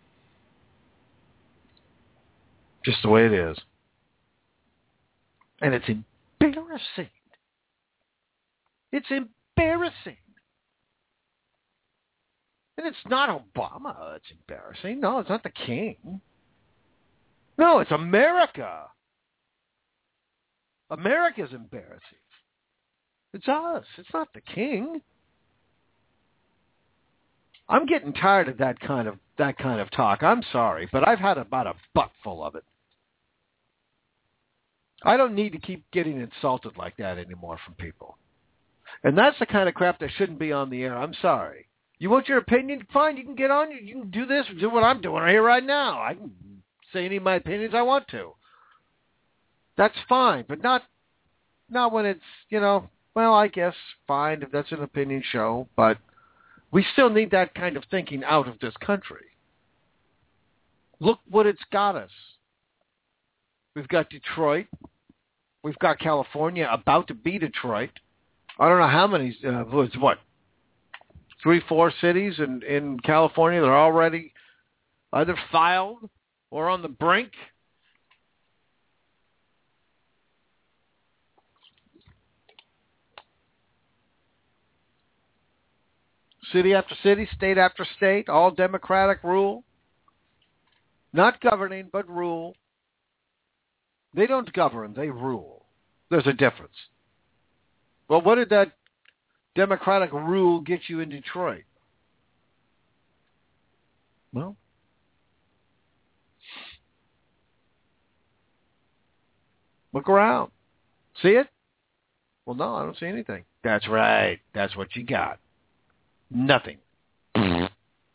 Just the way it is. And it's embarrassing. It's embarrassing. And it's not Obama that's embarrassing. No, it's not the king. No, it's America. America's embarrassing. It's us. It's not the king. I'm getting tired of that kind of that kind of talk. I'm sorry, but I've had about a butt full of it. I don't need to keep getting insulted like that anymore from people. And that's the kind of crap that shouldn't be on the air. I'm sorry. You want your opinion? Fine, you can get on. You can do this, do what I'm doing right here, right now. I can say any of my opinions I want to. That's fine, but not not when it's, you know, well, I guess fine if that's an opinion show, but we still need that kind of thinking out of this country. Look what it's got us. We've got Detroit. We've got California about to be Detroit. I don't know how many, uh, it's what, three, four cities in, in California that are already either filed or on the brink. City after city, state after state, all Democratic rule. Not governing, but rule. They don't govern, they rule. There's a difference. Well, what did that Democratic rule get you in Detroit? Well, look around. See it? Well, no, I don't see anything. That's right. That's what you got. Nothing. But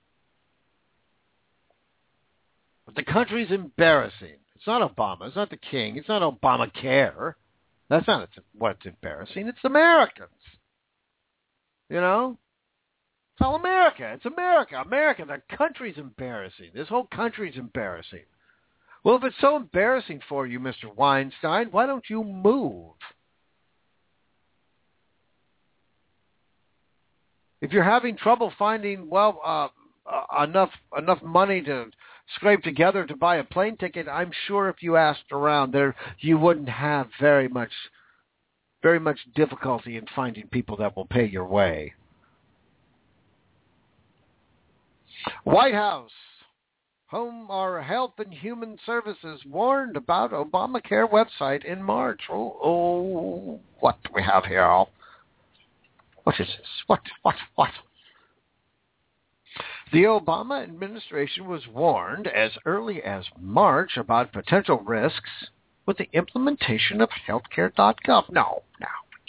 the country's embarrassing. It's not Obama. It's not the king. It's not Obamacare. That's not what's embarrassing. It's Americans. You know? It's all America. It's America. America. The country's embarrassing. This whole country's embarrassing. Well, if it's so embarrassing for you, Mister Weinstein, why don't you move? If you're having trouble finding, well, uh, uh, enough enough money to scrape together to buy a plane ticket, I'm sure if you asked around there, you wouldn't have very much, very much difficulty in finding people that will pay your way. White House, Home or Health and Human Services warned about Obamacare website in March. Oh, oh what do we have here? What is this? What, what, what? The Obama administration was warned as early as March about potential risks with the implementation of healthcare dot gov. No, no,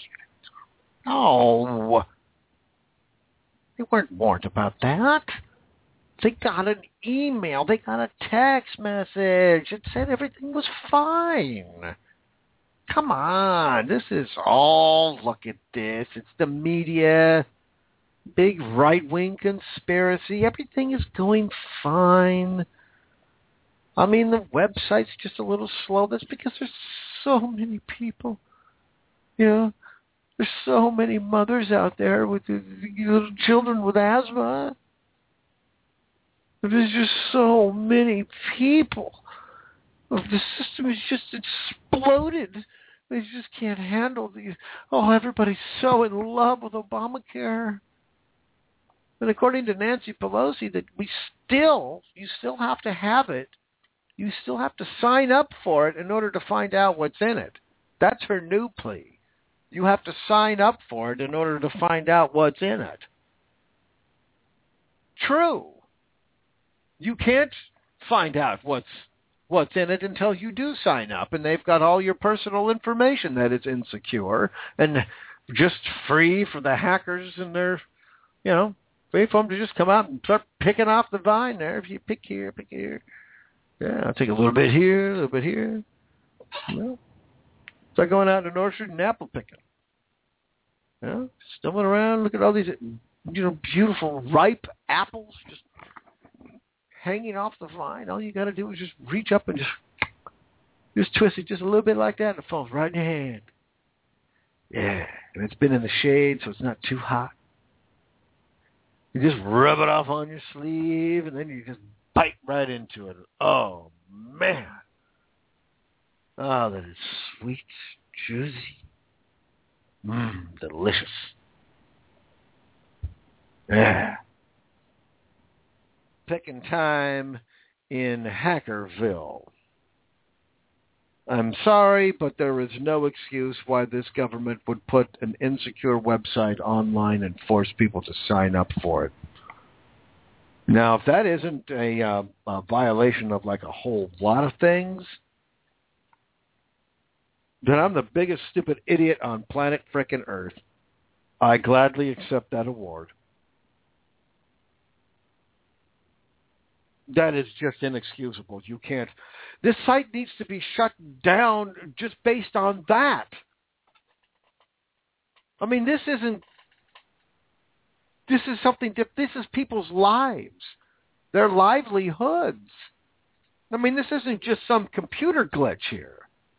no. They weren't warned about that. They got an email. They got a text message. It said everything was fine. Come on, this is all, look at this. It's the media, big right-wing conspiracy. Everything is going fine. I mean, the website's just a little slow. That's because there's so many people. You know, there's so many mothers out there with little children with asthma. There's just so many people. The system is just exploded. They just can't handle these. Oh, everybody's so in love with Obamacare. And according to Nancy Pelosi, that we still, you still have to have it. You still have to sign up for it in order to find out what's in it. That's her new plea. You have to sign up for it in order to find out what's in it. True. You can't find out what's what's in it until you do sign up, and they've got all your personal information that is insecure and just free for the hackers and their, you know, free for them to just come out and start picking off the vine there. If you pick here, pick here. Yeah, I'll take a little bit here, a little bit here. You know, it's like going out in an orchard and apple picking. You know, stumbling around, look at all these, you know, beautiful ripe apples just hanging off the vine. All you got to do is just reach up and just just twist it just a little bit like that, and it falls right in your hand. Yeah, and it's been in the shade, so it's not too hot. You just rub it off on your sleeve, and then you just bite right into it. Oh, man. Oh, that is sweet, juicy. Mmm, delicious. Yeah. Picking time in Hackerville. I'm sorry, but there is no excuse why this government would put an insecure website online and force people to sign up for it. Now, if that isn't a, uh, a violation of like a whole lot of things, then I'm the biggest stupid idiot on planet frickin' Earth. I gladly accept that award. That is just inexcusable. You can't. This site needs to be shut down just based on that. I mean, this isn't. This is something. This is people's lives, their livelihoods. I mean, this isn't just some computer glitch here.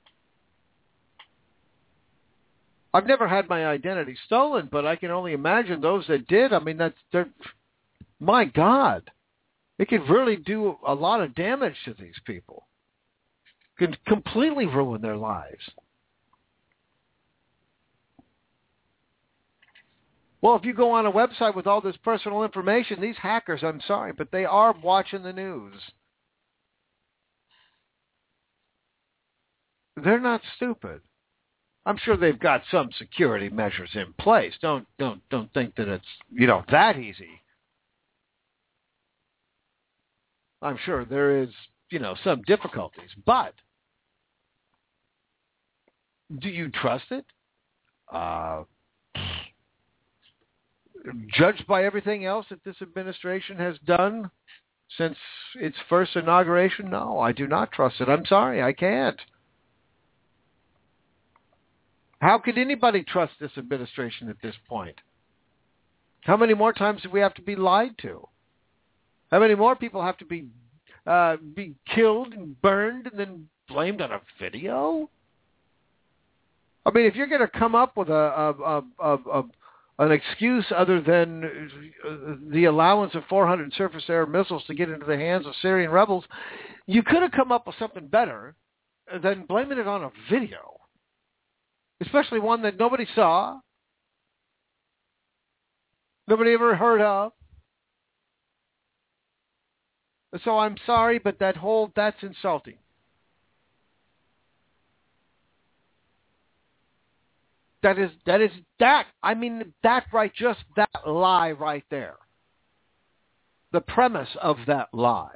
I've never had my identity stolen, but I can only imagine those that did. I mean, that's they're. My God. It could really do a lot of damage to these people. It could completely ruin their lives. Well, if you go on a website with all this personal information, these hackers, I'm sorry, but they are watching the news. They're not stupid. I'm sure they've got some security measures in place. Don't don't don't think that it's, you know, that easy. I'm sure there is, you know, some difficulties, but do you trust it? Uh, judged by everything else that this administration has done since its first inauguration, no, I do not trust it. I'm sorry, I can't. How could anybody trust this administration at this point? How many more times do we have to be lied to? How many more people have to be uh, be killed and burned and then blamed on a video? I mean, if you're going to come up with a, a, a, a, a an excuse other than the allowance of four hundred surface-air missiles to get into the hands of Syrian rebels, you could have come up with something better than blaming it on a video, especially one that nobody saw, nobody ever heard of. So I'm sorry, but that whole, that's insulting. That is, that is, that, I mean, that right, just that lie right there. The premise of that lie.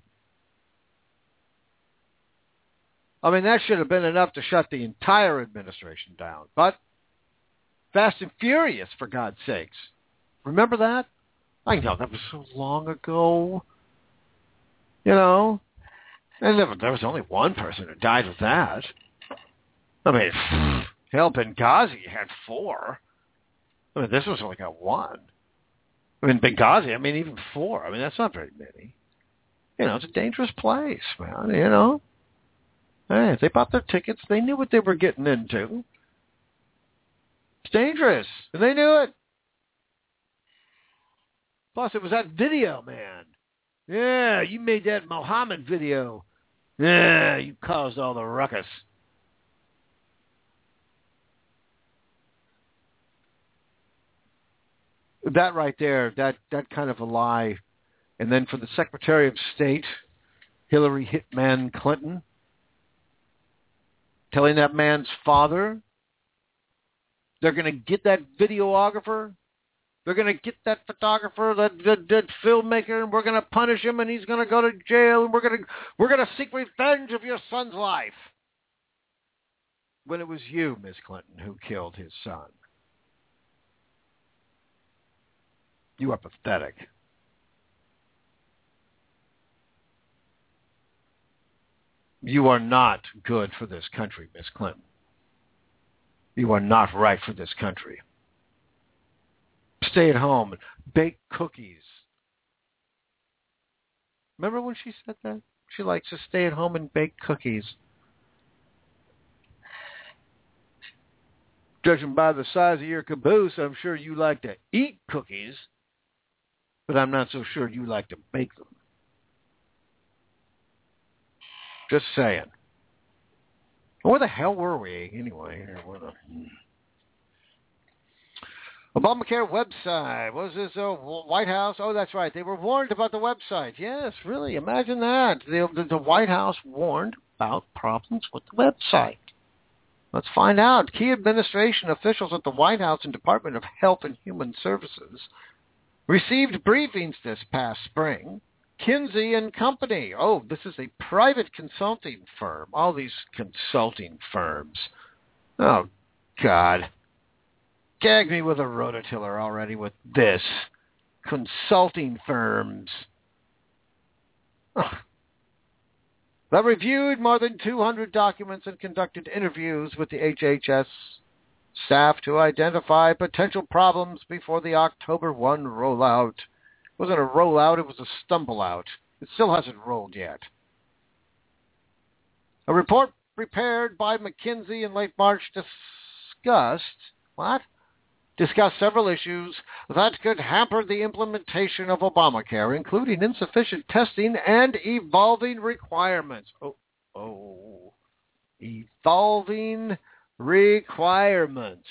I mean, that should have been enough to shut the entire administration down. But Fast and Furious, for God's sakes. Remember that? I know, that was so long ago. You know, and there, there was only one person who died with that. I mean, hell, Benghazi had four. I mean, this was only got one. I mean, Benghazi, I mean, even four. I mean, that's not very many. You know, it's a dangerous place, man, you know. Hey, if they bought their tickets, they knew what they were getting into. It's dangerous, and they knew it. Plus, it was that video, man. Yeah, you made that Mohammed video. Yeah, you caused all the ruckus. that right there, that, that kind of a lie. And then for the Secretary of State, Hillary Hitman Clinton, telling that man's father they're going to get that videographer, they're going to get that photographer, that, that, that filmmaker, and we're going to punish him, and he's going to go to jail, and we're going to we're going to seek revenge of your son's life. When it was you, Miss Clinton, who killed his son. You are pathetic. You are not good for this country, Miss Clinton. You are not right for this country. Stay at home and bake cookies. Remember when she said that? She likes to stay at home and bake cookies. Judging by the size of your caboose, I'm sure you like to eat cookies, but I'm not so sure you like to bake them. Just saying. Where the hell were we anyway? Obamacare website. What was this? Oh, White House? Oh, that's right. They were warned about the website. Yes, really. Imagine that. The, the, the White House warned about problems with the website. Let's find out. Key administration officials at the White House and Department of Health and Human Services received briefings this past spring. Kinsey and Company. Oh, this is a private consulting firm. All these consulting firms. Oh, God. Gag me with a rototiller already with this. Consulting firms. Ugh. That reviewed more than two hundred documents and conducted interviews with the H H S staff to identify potential problems before the October first rollout. It wasn't a rollout, it was a stumble out. It still hasn't rolled yet. A report prepared by McKinsey in late March discussed, what? Discussed several issues that could hamper the implementation of Obamacare, including insufficient testing and evolving requirements. Oh, oh, evolving requirements.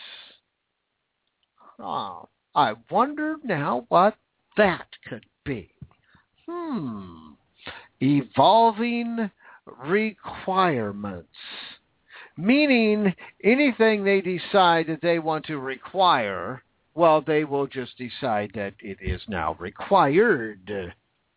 Oh, I wonder now what that could be. Hmm. Evolving requirements. Meaning anything they decide that they want to require, well, they will just decide that it is now required.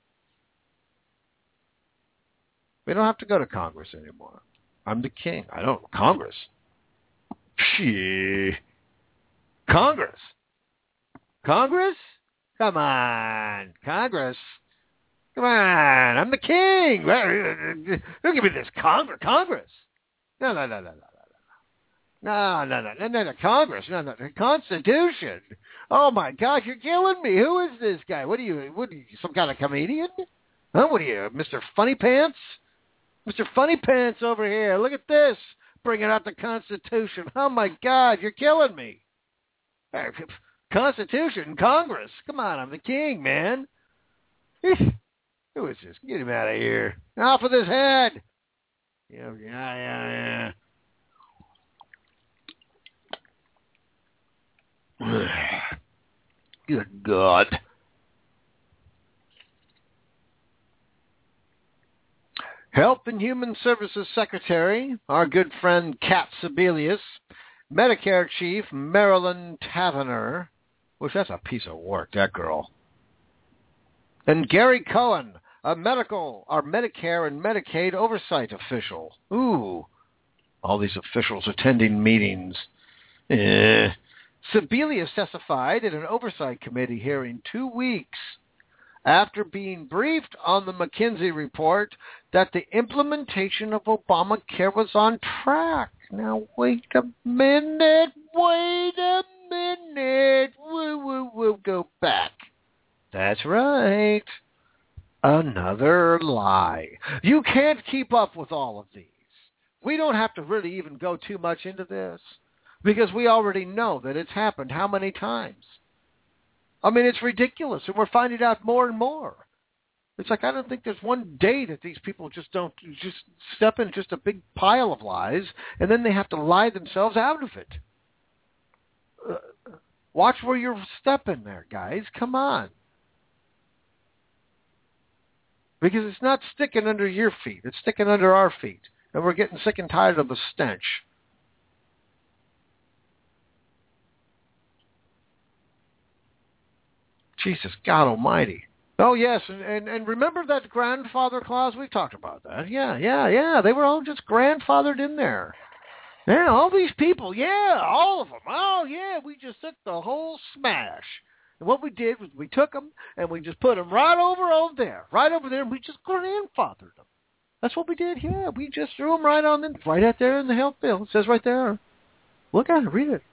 We don't have to go to Congress anymore. I'm the king. I don't. Congress. Shit. Congress. Congress? Come on. Congress. Come on. I'm the king. Don't give me this Congress. Congress. No, no, no, no, no, no, no, no, no, no, no, Congress, no, no, the Constitution. Oh my gosh, you're killing me. Who is this guy? What are you? What are you? Some kind of comedian? Huh? What are you, Mister Funny Pants? Mister Funny Pants over here. Look at this, bringing out the Constitution. Oh my God, you're killing me. Constitution, Congress. Come on, I'm the king, man. Who is this? Get him out of here. Off with his head. Yeah, yeah, yeah, yeah. Good God. Health and Human Services Secretary, our good friend Kat Sebelius, Medicare Chief Marilyn Tavenner, which that's a piece of work, that girl, and Gary Cohen, a medical, our Medicare and Medicaid oversight official. Ooh, all these officials attending meetings. Eh. Sebelius testified at an oversight committee hearing two weeks after being briefed on the McKinsey report that the implementation of Obamacare was on track. Now, wait a minute, wait a minute. We'll, we'll, we'll go back. That's right. Another lie. You can't keep up with all of these. We don't have to really even go too much into this because we already know that it's happened how many times. I mean, it's ridiculous, and we're finding out more and more. It's like I don't think there's one day that these people just don't just step in just a big pile of lies, and then they have to lie themselves out of it. Uh, Watch where you're stepping there, guys. Come on. Because it's not sticking under your feet. It's sticking under our feet. And we're getting sick and tired of the stench. Jesus, God almighty. Oh, yes, and, and, and remember that grandfather clause? We talked about that. Yeah, yeah, yeah. They were all just grandfathered in there. Yeah, all these people, yeah, all of them. Oh, yeah, we just took the whole smash. And what we did was we took them and we just put them right over over there, right over there, and we just grandfathered them. That's what we did. Yeah, we just threw them right on in, right out there in the health bill. It says right there. Look at it, read it.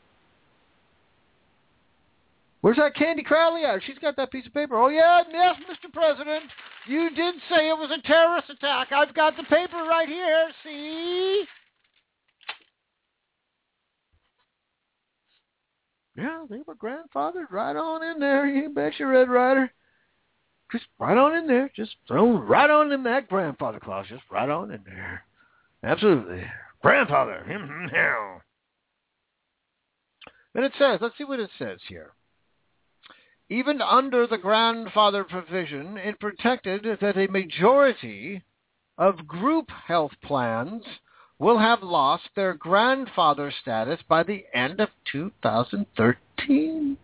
Where's that Candy Crowley at? She's got that piece of paper. Oh, yeah, yes, Mister President. You did say it was a terrorist attack. I've got the paper right here. See? Yeah, they were grandfathered right on in there. You betcha, Red Ryder. Just right on in there. Just thrown right on in that grandfather clause. Just right on in there. Absolutely. Grandfather. And it says, let's see what it says here. Even under the grandfather provision, it protected that a majority of group health plans will have lost their grandfather status by the end of two thousand thirteen.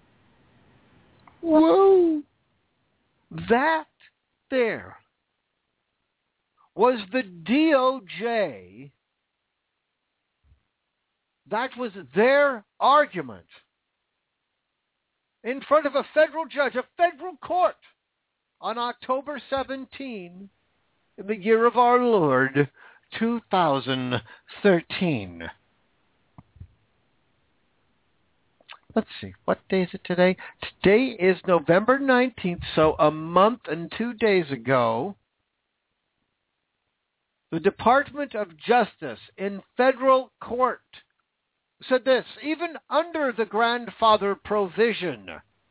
Whoa! That there was the D O J. That was their argument in front of a federal judge, a federal court, on October seventeenth, in the year of our Lord, two thousand thirteen. Let's see, what day is it today? Today is November nineteenth, so a month and two days ago, the Department of Justice in federal court said this: even under the grandfather provision,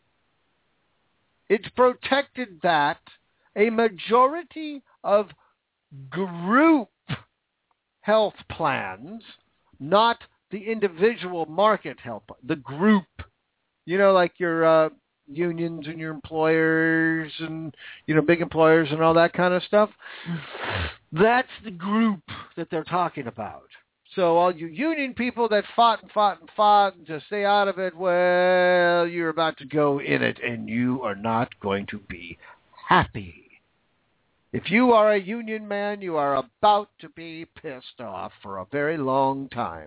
it protected that a majority of group health plans, not the individual market health, the group, you know, like your uh, unions and your employers and, you know, big employers and all that kind of stuff. That's the group that they're talking about. So all you union people that fought and fought and fought to stay out of it, well, you're about to go in it and you are not going to be happy. If you are a union man, you are about to be pissed off for a very long time.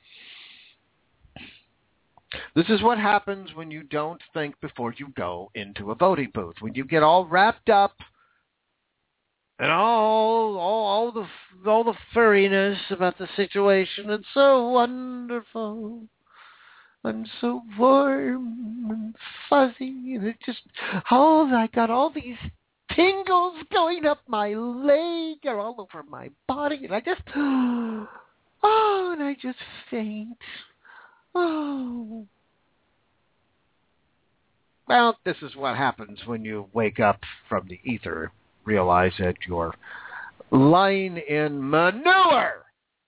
This is what happens when you don't think before you go into a voting booth. When you get all wrapped up and all, all, all the, all the furriness about the situation. It's so wonderful and so warm and fuzzy, and it just, oh, I got all these tingles going up my leg or all over my body, and I just, oh, and I just faint. Oh. Well, this is what happens when you wake up from the ether. Realize that you're lying in manure.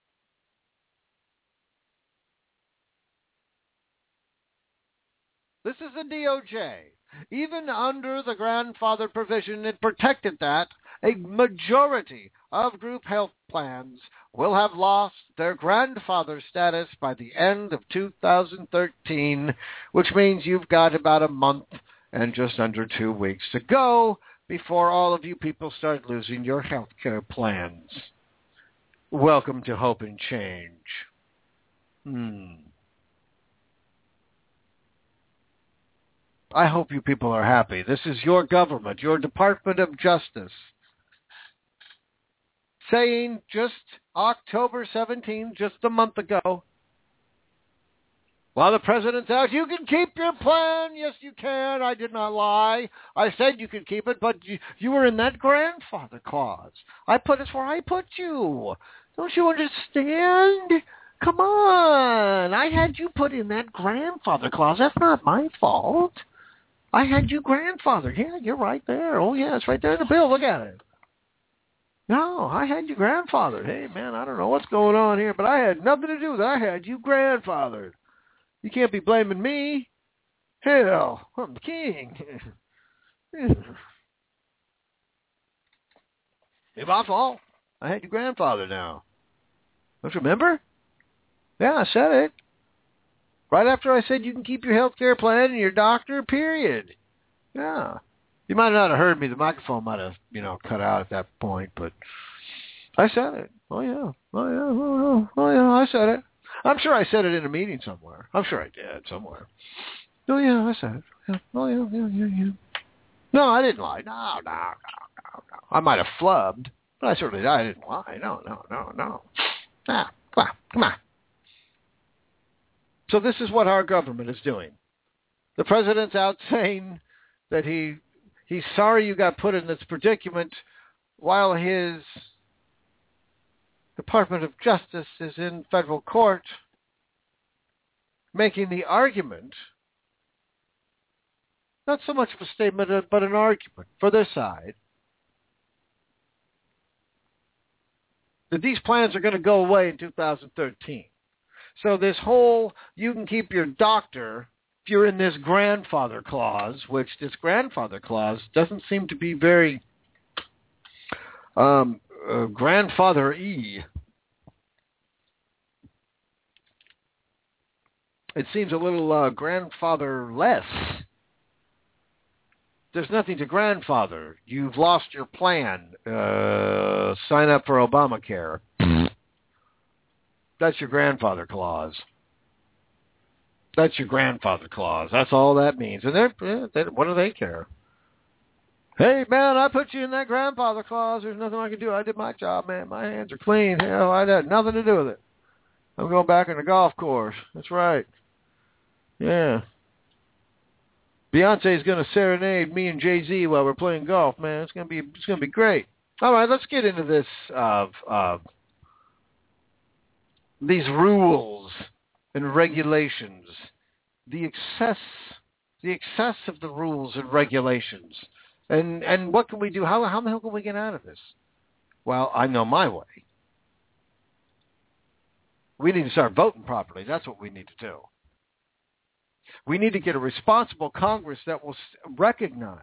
This is the D O J. Even under the grandfather provision, it protected that a majority of group health plans will have lost their grandfather status by the end of two thousand thirteen, which means you've got about a month and just under two weeks to go before all of you people start losing your health care plans. Welcome to Hope and Change. Hmm. I hope you people are happy. This is your government, your Department of Justice, saying just October seventeenth, just a month ago, while the president's out, you can keep your plan. Yes, you can. I did not lie. I said you could keep it, but you, you were in that grandfather clause. I put it where I put you. Don't you understand? Come on. I had you put in that grandfather clause. That's not my fault. I had you grandfathered. Yeah, you're right there. Oh, yeah, it's right there in the bill. Look at it. No, I had you grandfathered. Hey, man, I don't know what's going on here, but I had nothing to do with it. I had you grandfathered. You can't be blaming me. Hell, I'm the king. It's my fault. I had your grandfather now. Don't you remember? Yeah, I said it. Right after I said you can keep your health care plan and your doctor, period. Yeah. You might not have heard me. The microphone might have, you know, cut out at that point, but I said it. Oh, yeah. Oh, yeah. Oh, yeah. Oh, yeah. I said it. I'm sure I said it in a meeting somewhere. I'm sure I did somewhere. Oh, yeah. I said it. Yeah. Oh, yeah. Yeah, yeah, yeah. No, I didn't lie. No, no, no, no, no. I might have flubbed, but I certainly I didn't lie. No, no, no, no. Ah, come on, come on. So this is what our government is doing. The president's out saying that he he's sorry you got put in this predicament while his Department of Justice is in federal court making the argument, not so much of a statement, but an argument for their side, that these plans are going to go away in two thousand thirteen. So this whole, you can keep your doctor if you're in this grandfather clause, which this grandfather clause doesn't seem to be very um, uh, grandfather-y. It seems a little uh, grandfather-less. There's nothing to grandfather. You've lost your plan. Uh, sign up for Obamacare. That's your grandfather clause. That's your grandfather clause. That's all that means. And they're, they, what do they care? Hey, man, I put you in that grandfather clause. There's nothing I can do. I did my job, man. My hands are clean. Hell, I had nothing to do with it. I'm going back on the golf course. That's right. Yeah. Beyonce's going to serenade me and Jay-Z while we're playing golf, man. It's going to be it's going to be great. All right, let's get into this uh, uh, these rules and regulations, the excess the excess of the rules and regulations. And and what can we do? How how the hell can we get out of this? Well, I know my way. We need to start voting properly. That's what we need to do. We need to get a responsible Congress that will recognize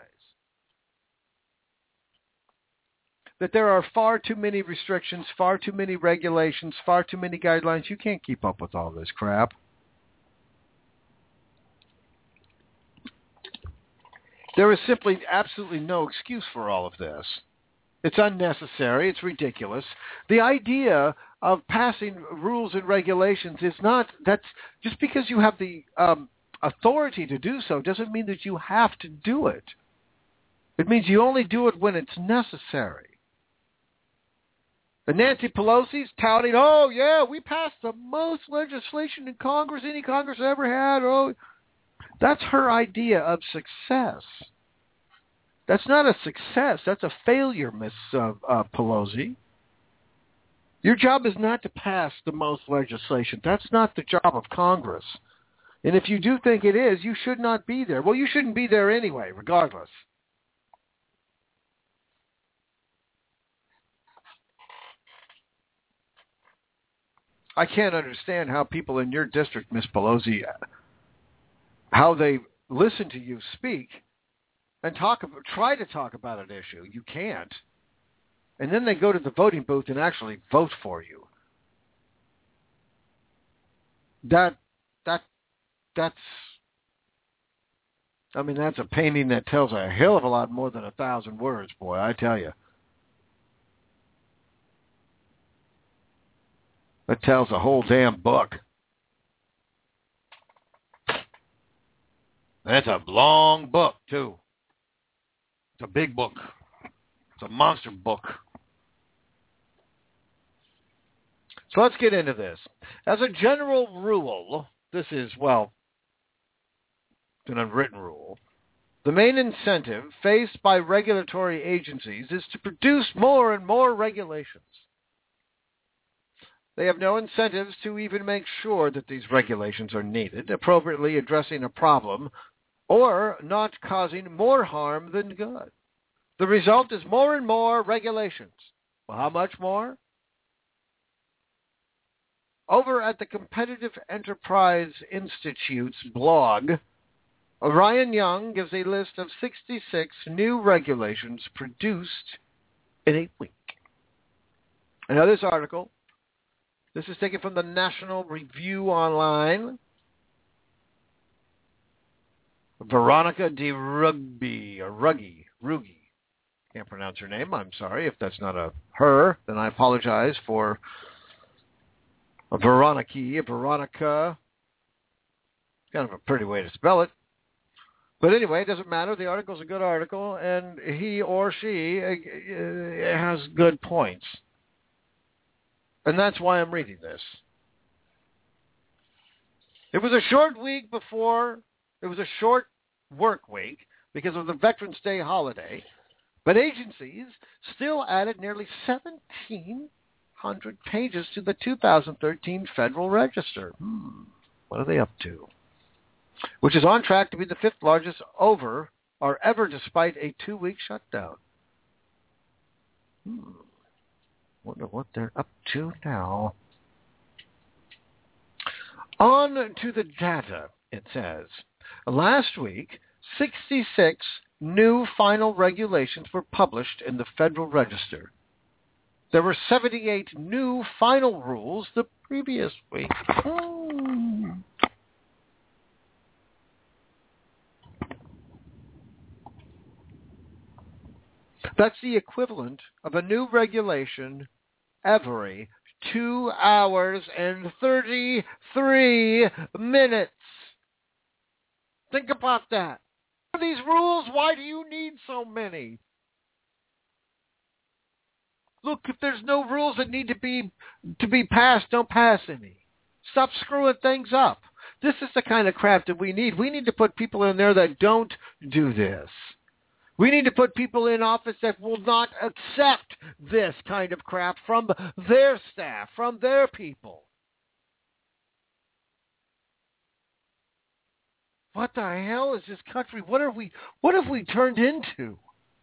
that there are far too many restrictions, far too many regulations, far too many guidelines. You can't keep up with all this crap. There is simply absolutely no excuse for all of this. It's unnecessary. It's ridiculous. The idea of passing rules and regulations is not, that's just because you have the um, authority to do so doesn't mean that you have to do it. It means you only do it when it's necessary. And Nancy Pelosi's touting, oh, yeah, we passed the most legislation in Congress any Congress ever had. Oh, that's her idea of success. That's not a success. That's a failure, Miss Uh, uh, Pelosi. Your job is not to pass the most legislation. That's not the job of Congress. And if you do think it is, you should not be there. Well, you shouldn't be there anyway, regardless. I can't understand how people in your district, Miss Pelosi, how they listen to you speak and talk about, try to talk about an issue. You can't. And then they go to the voting booth and actually vote for you. That, that, that's, I mean, that's a painting that tells a hell of a lot more than a thousand words, boy, I tell you. That tells a whole damn book. That's a long book, too. It's a big book. It's a monster book. So let's get into this. As a general rule, this is, well, an unwritten rule. The main incentive faced by regulatory agencies is to produce more and more regulations. They have no incentives to even make sure that these regulations are needed, appropriately addressing a problem, or not causing more harm than good. The result is more and more regulations. Well, how much more? over at the Competitive Enterprise Institute's blog, Ryan Young gives a list of sixty-six new regulations produced in a week. Now this article, this is taken from the National Review Online. Veronica de Rugby, or Ruggie, Ruggie. Can't pronounce her name. I'm sorry. If that's not a her, then I apologize for a Veronica, a Veronica. Kind of a pretty way to spell it. But anyway, it doesn't matter. The article's a good article, and he or she uh, has good points. And that's why I'm reading this. It was a short week before, it was a short work week because of the Veterans Day holiday, but agencies still added nearly seventeen hundred pages to the two thousand thirteen Federal Register. Hmm, what are they up to? Which is on track to be the fifth largest over or ever despite a two-week shutdown. Hmm. Wonder what they're up to now. On to the data, it says. Last week, sixty-six new final regulations were published in the Federal Register. There were seventy-eight new final rules the previous week. Hmm. That's the equivalent of a new regulation every two hours and thirty-three minutes. Think about that. These rules, why do you need so many? Look, if there's no rules that need to be to be passed, don't pass any. Stop screwing things up. This is the kind of crap that we need. We need to put people in there that don't do this. We need to put people in office that will not accept this kind of crap from their staff, from their people. What the hell is this country? What are we, what have we turned into?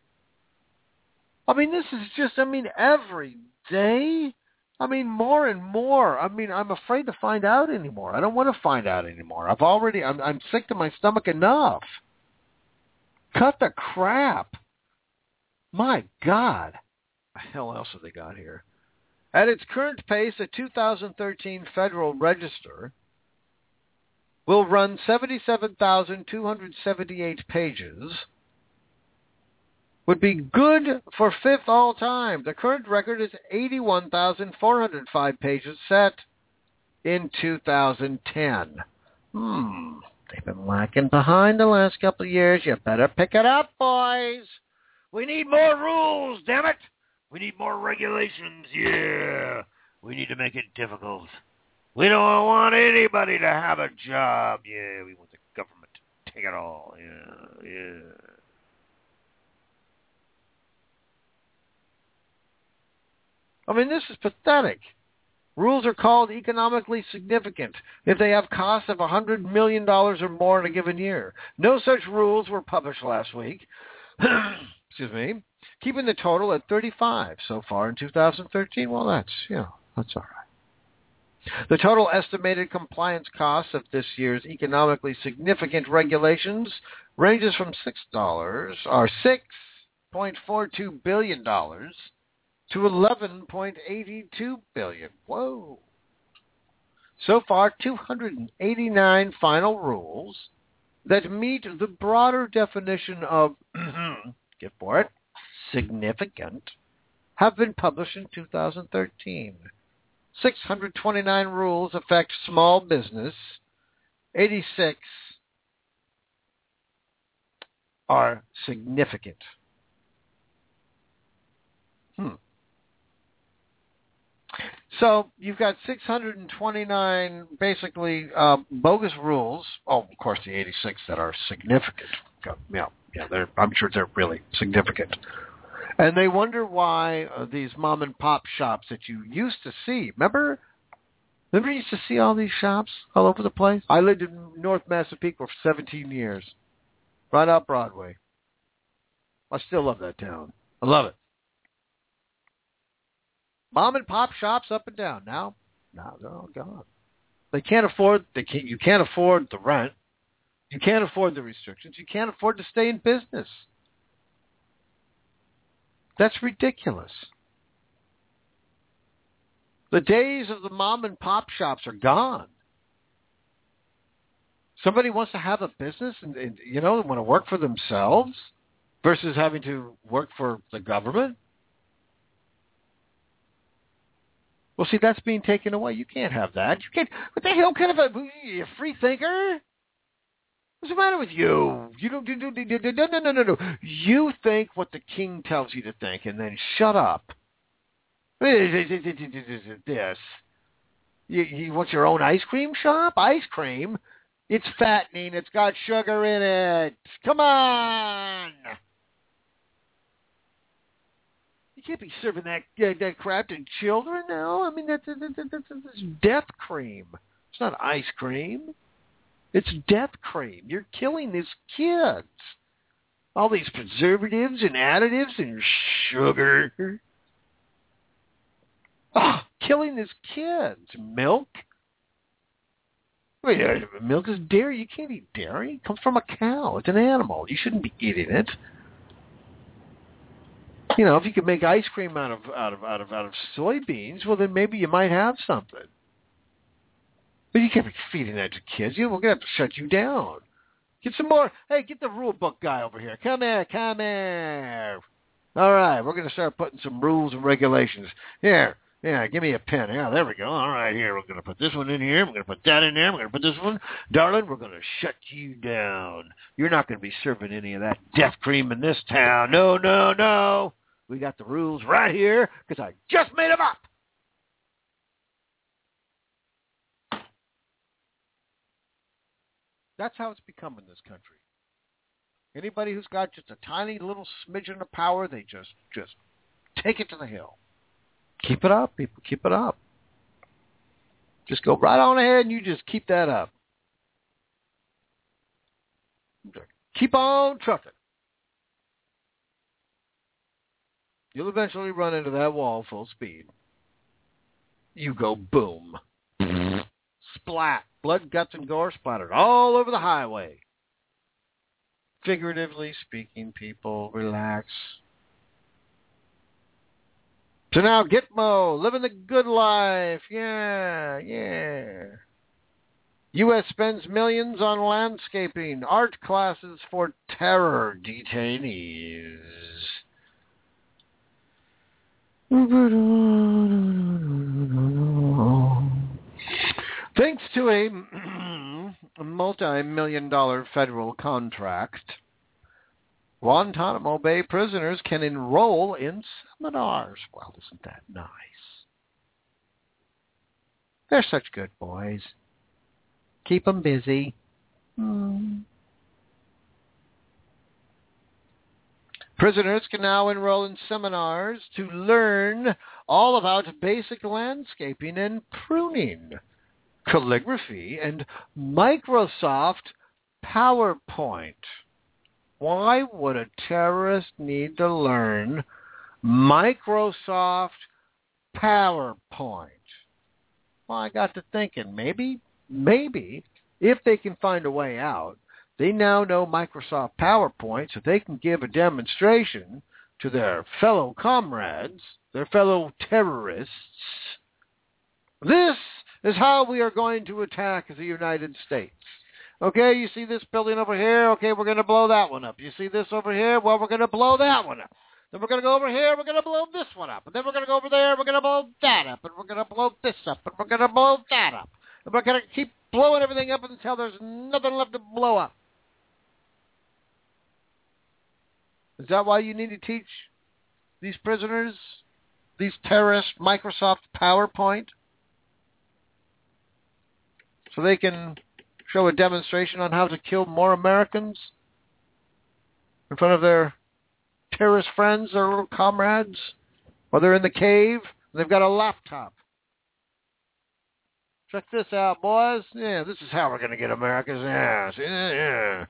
I mean, this is just, I mean, every day. I mean, more and more. I mean, I'm afraid to find out anymore. I don't want to find out anymore. I've already, I'm, I'm sick to my stomach enough. Cut the crap. My God. What the hell else have they got here? At its current pace, the two thousand thirteen Federal Register will run seventy-seven thousand two hundred seventy-eight pages. Would be good for fifth all time. The current record is eighty-one thousand four hundred five pages set in two thousand ten. Hmm. They've been lacking behind the last couple of years. You better pick it up, boys. We need more rules, damn it. We need more regulations, yeah. We need to make it difficult. We don't want anybody to have a job. Yeah, we want the government to take it all. Yeah, yeah. I mean, this is pathetic. Rules are called economically significant if they have costs of one hundred million dollars or more in a given year. No such rules were published last week. Excuse me. Keeping the total at thirty-five so far in two thousand thirteen. Well, that's, yeah, that's all right. The total estimated compliance costs of this year's economically significant regulations ranges from six dollars or six point four two billion dollars to eleven point eight two billion dollars. Whoa. So far, two hundred eighty-nine final rules that meet the broader definition of, get for it, significant, have been published in two thousand thirteen. six hundred twenty-nine rules affect small business. eighty-six are significant. Hmm. So you've got six hundred twenty-nine basically uh, bogus rules. Oh, of course, the eighty-six that are significant. Yeah, yeah, they're, I'm sure they're really significant. And they wonder why uh, these mom and pop shops that you used to see. Remember? Remember you used to see all these shops all over the place? I lived in North Massapequa for seventeen years. Right up Broadway. I still love that town. I love it. Mom and pop shops up and down. Now, Now they're all gone. They can't afford. They can't. You can't afford the rent. You can't afford the restrictions. You can't afford to stay in business. That's ridiculous. The days of the mom and pop shops are gone. Somebody wants to have a business and, and you know, want to work for themselves versus having to work for the government. Well, see, that's being taken away. You can't have that. You can't. What the hell kind of a, you a free thinker? What's the matter with you? You don't do, do, do, do, no, no, no, no, no. You think what the king tells you to think, and then shut up. This. You, you want your own ice cream shop? Ice cream? It's fattening. It's got sugar in it. Come on. You can't be serving that uh, that crap to children now. I mean, that's, that's, that's, that's death cream. It's not ice cream. It's death cream. You're killing these kids. All these preservatives and additives and sugar. Oh, killing these kids. Milk. Wait, milk is dairy. You can't eat dairy. It comes from a cow. It's an animal. You shouldn't be eating it. You know, if you could make ice cream out of out of out of out of soybeans, well, then maybe you might have something. But you can't be feeding that to kids. You know, we're gonna have to shut you down. Get some more. Hey, get the rule book guy over here. Come here, come here. All right, we're gonna start putting some rules and regulations here. Yeah, give me a pen. Yeah, there we go. All right, here. We're going to put this one in here. We're going to put that in there. We're going to put this one. Darling, we're going to shut you down. You're not going to be serving any of that death cream in this town. No, no, no. We got the rules right here because I just made them up. That's how it's become in this country. Anybody who's got just a tiny little smidgen of power, they just, just take it to the hill. Keep it up, people. Keep it up. Just go right on ahead and you just keep that up. Keep on trucking. You'll eventually run into that wall full speed. You go boom. Splat. Blood, guts, and gore splattered all over the highway. Figuratively speaking, people, relax. So now, Gitmo, living the good life. Yeah, yeah. U S spends millions on landscaping, art classes for terror detainees. Thanks to a multi-million dollar federal contract, Guantanamo Bay prisoners can enroll in seminars. Well, isn't that nice? They're such good boys. Keep them busy. Hmm. Prisoners can now enroll in seminars to learn all about basic landscaping and pruning, calligraphy, and Microsoft PowerPoint. Why would a terrorist need to learn Microsoft PowerPoint? Well, I got to thinking, maybe, maybe, if they can find a way out, they now know Microsoft PowerPoint so they can give a demonstration to their fellow comrades, their fellow terrorists. This is how we are going to attack the United States. Okay, you see this building over here? Okay, we're going to blow that one up. You see this over here? Well, we're going to blow that one up. Then we're going to go over here, we're going to blow this one up. And then we're going to go over there, we're going to blow that up. And we're going to blow this up. And we're going to blow that up. And we're going to keep blowing everything up until there's nothing left to blow up. Is that why you need to teach these prisoners, these terrorists, Microsoft PowerPoint? So they can show a demonstration on how to kill more Americans in front of their terrorist friends or little comrades while they're in the cave and they've got a laptop. Check this out, boys. Yeah, this is how we're going to get America's ass. Yeah, yeah.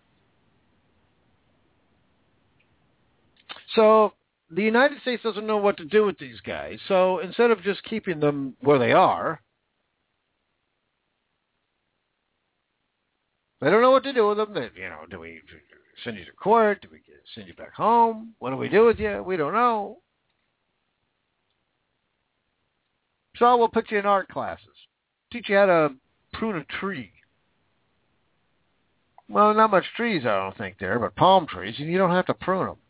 So the United States doesn't know what to do with these guys. So instead of just keeping them where they are, They don't know what to do with them. They, you know, do we send you to court? Do we send you back home? What do we do with you? We don't know. So we'll put you in art classes. Teach you how to prune a tree. Well, not much trees, I don't think, there, but palm trees, and you don't have to prune them.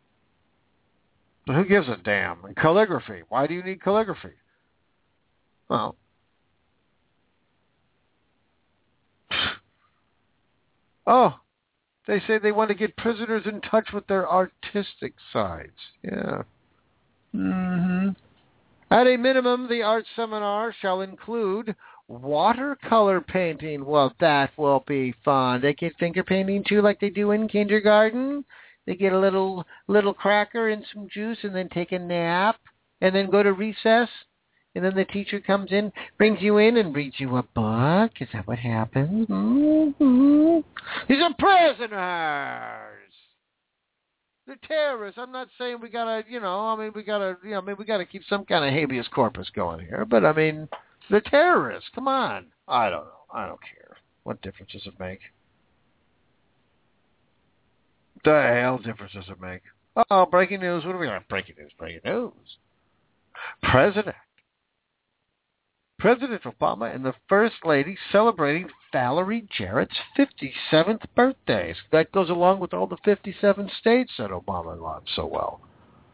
So who gives a damn? And calligraphy. Why do you need calligraphy? Well, oh, they say they want to get prisoners in touch with their artistic sides. Yeah. Mm-hmm. At a minimum, the art seminar shall include watercolor painting. Well, that will be fun. They get finger painting, too, like they do in kindergarten. They get a little little cracker and some juice and then take a nap and then go to recess. And then the teacher comes in, brings you in, and reads you a book. Is that what happens? Mm-hmm. These are prisoners. They're terrorists. I'm not saying we gotta, you know, I mean, we gotta, you know, I mean, we gotta keep some kind of habeas corpus going here. But I mean, they're terrorists. Come on. I don't know. I don't care. What difference does it make? The hell difference does it make? Oh, breaking news. What do we got? Breaking news. Breaking news. President. President Obama and the First Lady celebrating Valerie Jarrett's fifty-seventh birthday. That goes along with all the fifty-seven states that Obama loves so well.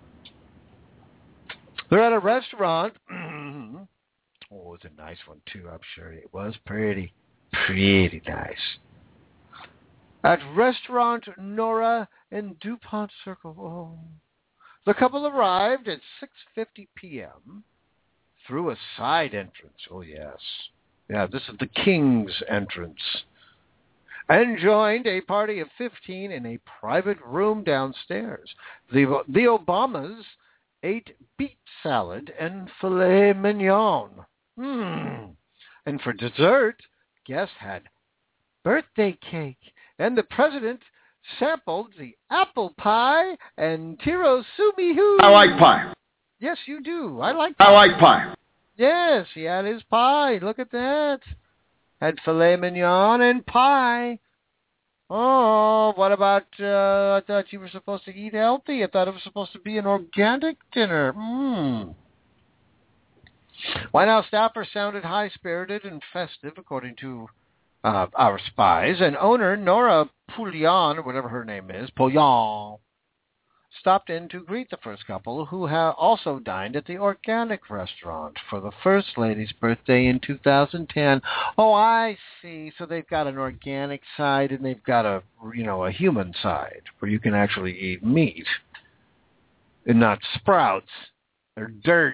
They're at a restaurant. Oh, it was a nice one, too. I'm sure it was pretty, pretty nice. At Restaurant Nora in DuPont Circle. Oh. The couple arrived at six fifty p.m., through a side entrance. Oh, yes. Yeah, this is the King's entrance. And joined a party of fifteen in a private room downstairs. The, the Obamas ate beet salad and filet mignon. Hmm. And for dessert, guests had birthday cake. And the president sampled the apple pie and tiramisu. I like pie. Yes, you do. I like pie. I like pie. Yes, he had his pie. Look at that. Had filet mignon and pie. Oh, what about, uh, I thought you were supposed to eat healthy. I thought it was supposed to be an organic dinner. Mmm. White House staffer sounded high-spirited and festive, according to uh, our spies. And owner Nora Poulion, or whatever her name is, Poulion, stopped in to greet the first couple, who ha- also dined at the Organic Restaurant for the First Lady's birthday in two thousand ten. Oh, I see. So they've got an organic side and they've got a, you know, a human side where you can actually eat meat and not sprouts or dirt.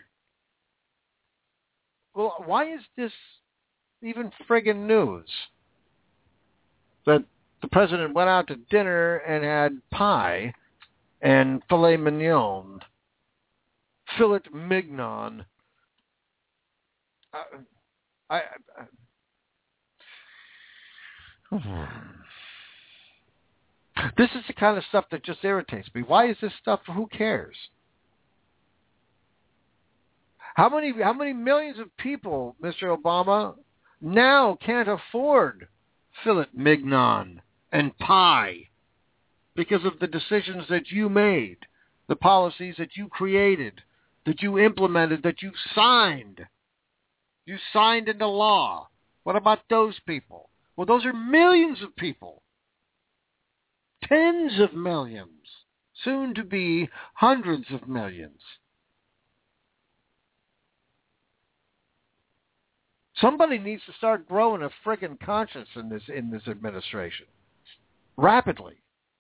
Well, why is this even friggin' news? That the president went out to dinner and had pie and filet mignon, filet mignon. Uh, I, I, I, this is the kind of stuff that just irritates me. Why is this stuff? Who cares? How many how many millions of people, Mister Obama, now can't afford filet mignon and pie? Because of the decisions that you made, the policies that you created, that you implemented, that you signed. You signed into law. What about those people? Well, those are millions of people. Tens of millions. Soon to be hundreds of millions. Somebody needs to start growing a friggin' conscience in this in this administration. Rapidly.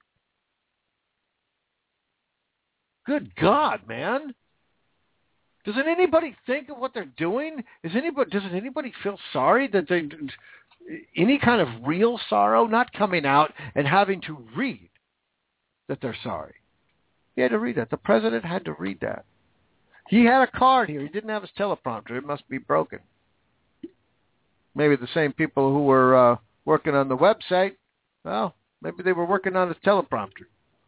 Good God, man. Doesn't anybody think of what they're doing? Is anybody, doesn't anybody feel sorry that they, any kind of real sorrow, not coming out and having to read that they're sorry? He had to read that. The president had to read that. He had a card here. He didn't have his teleprompter. It must be broken. Maybe the same people who were uh, working on the website, well, maybe they were working on his teleprompter.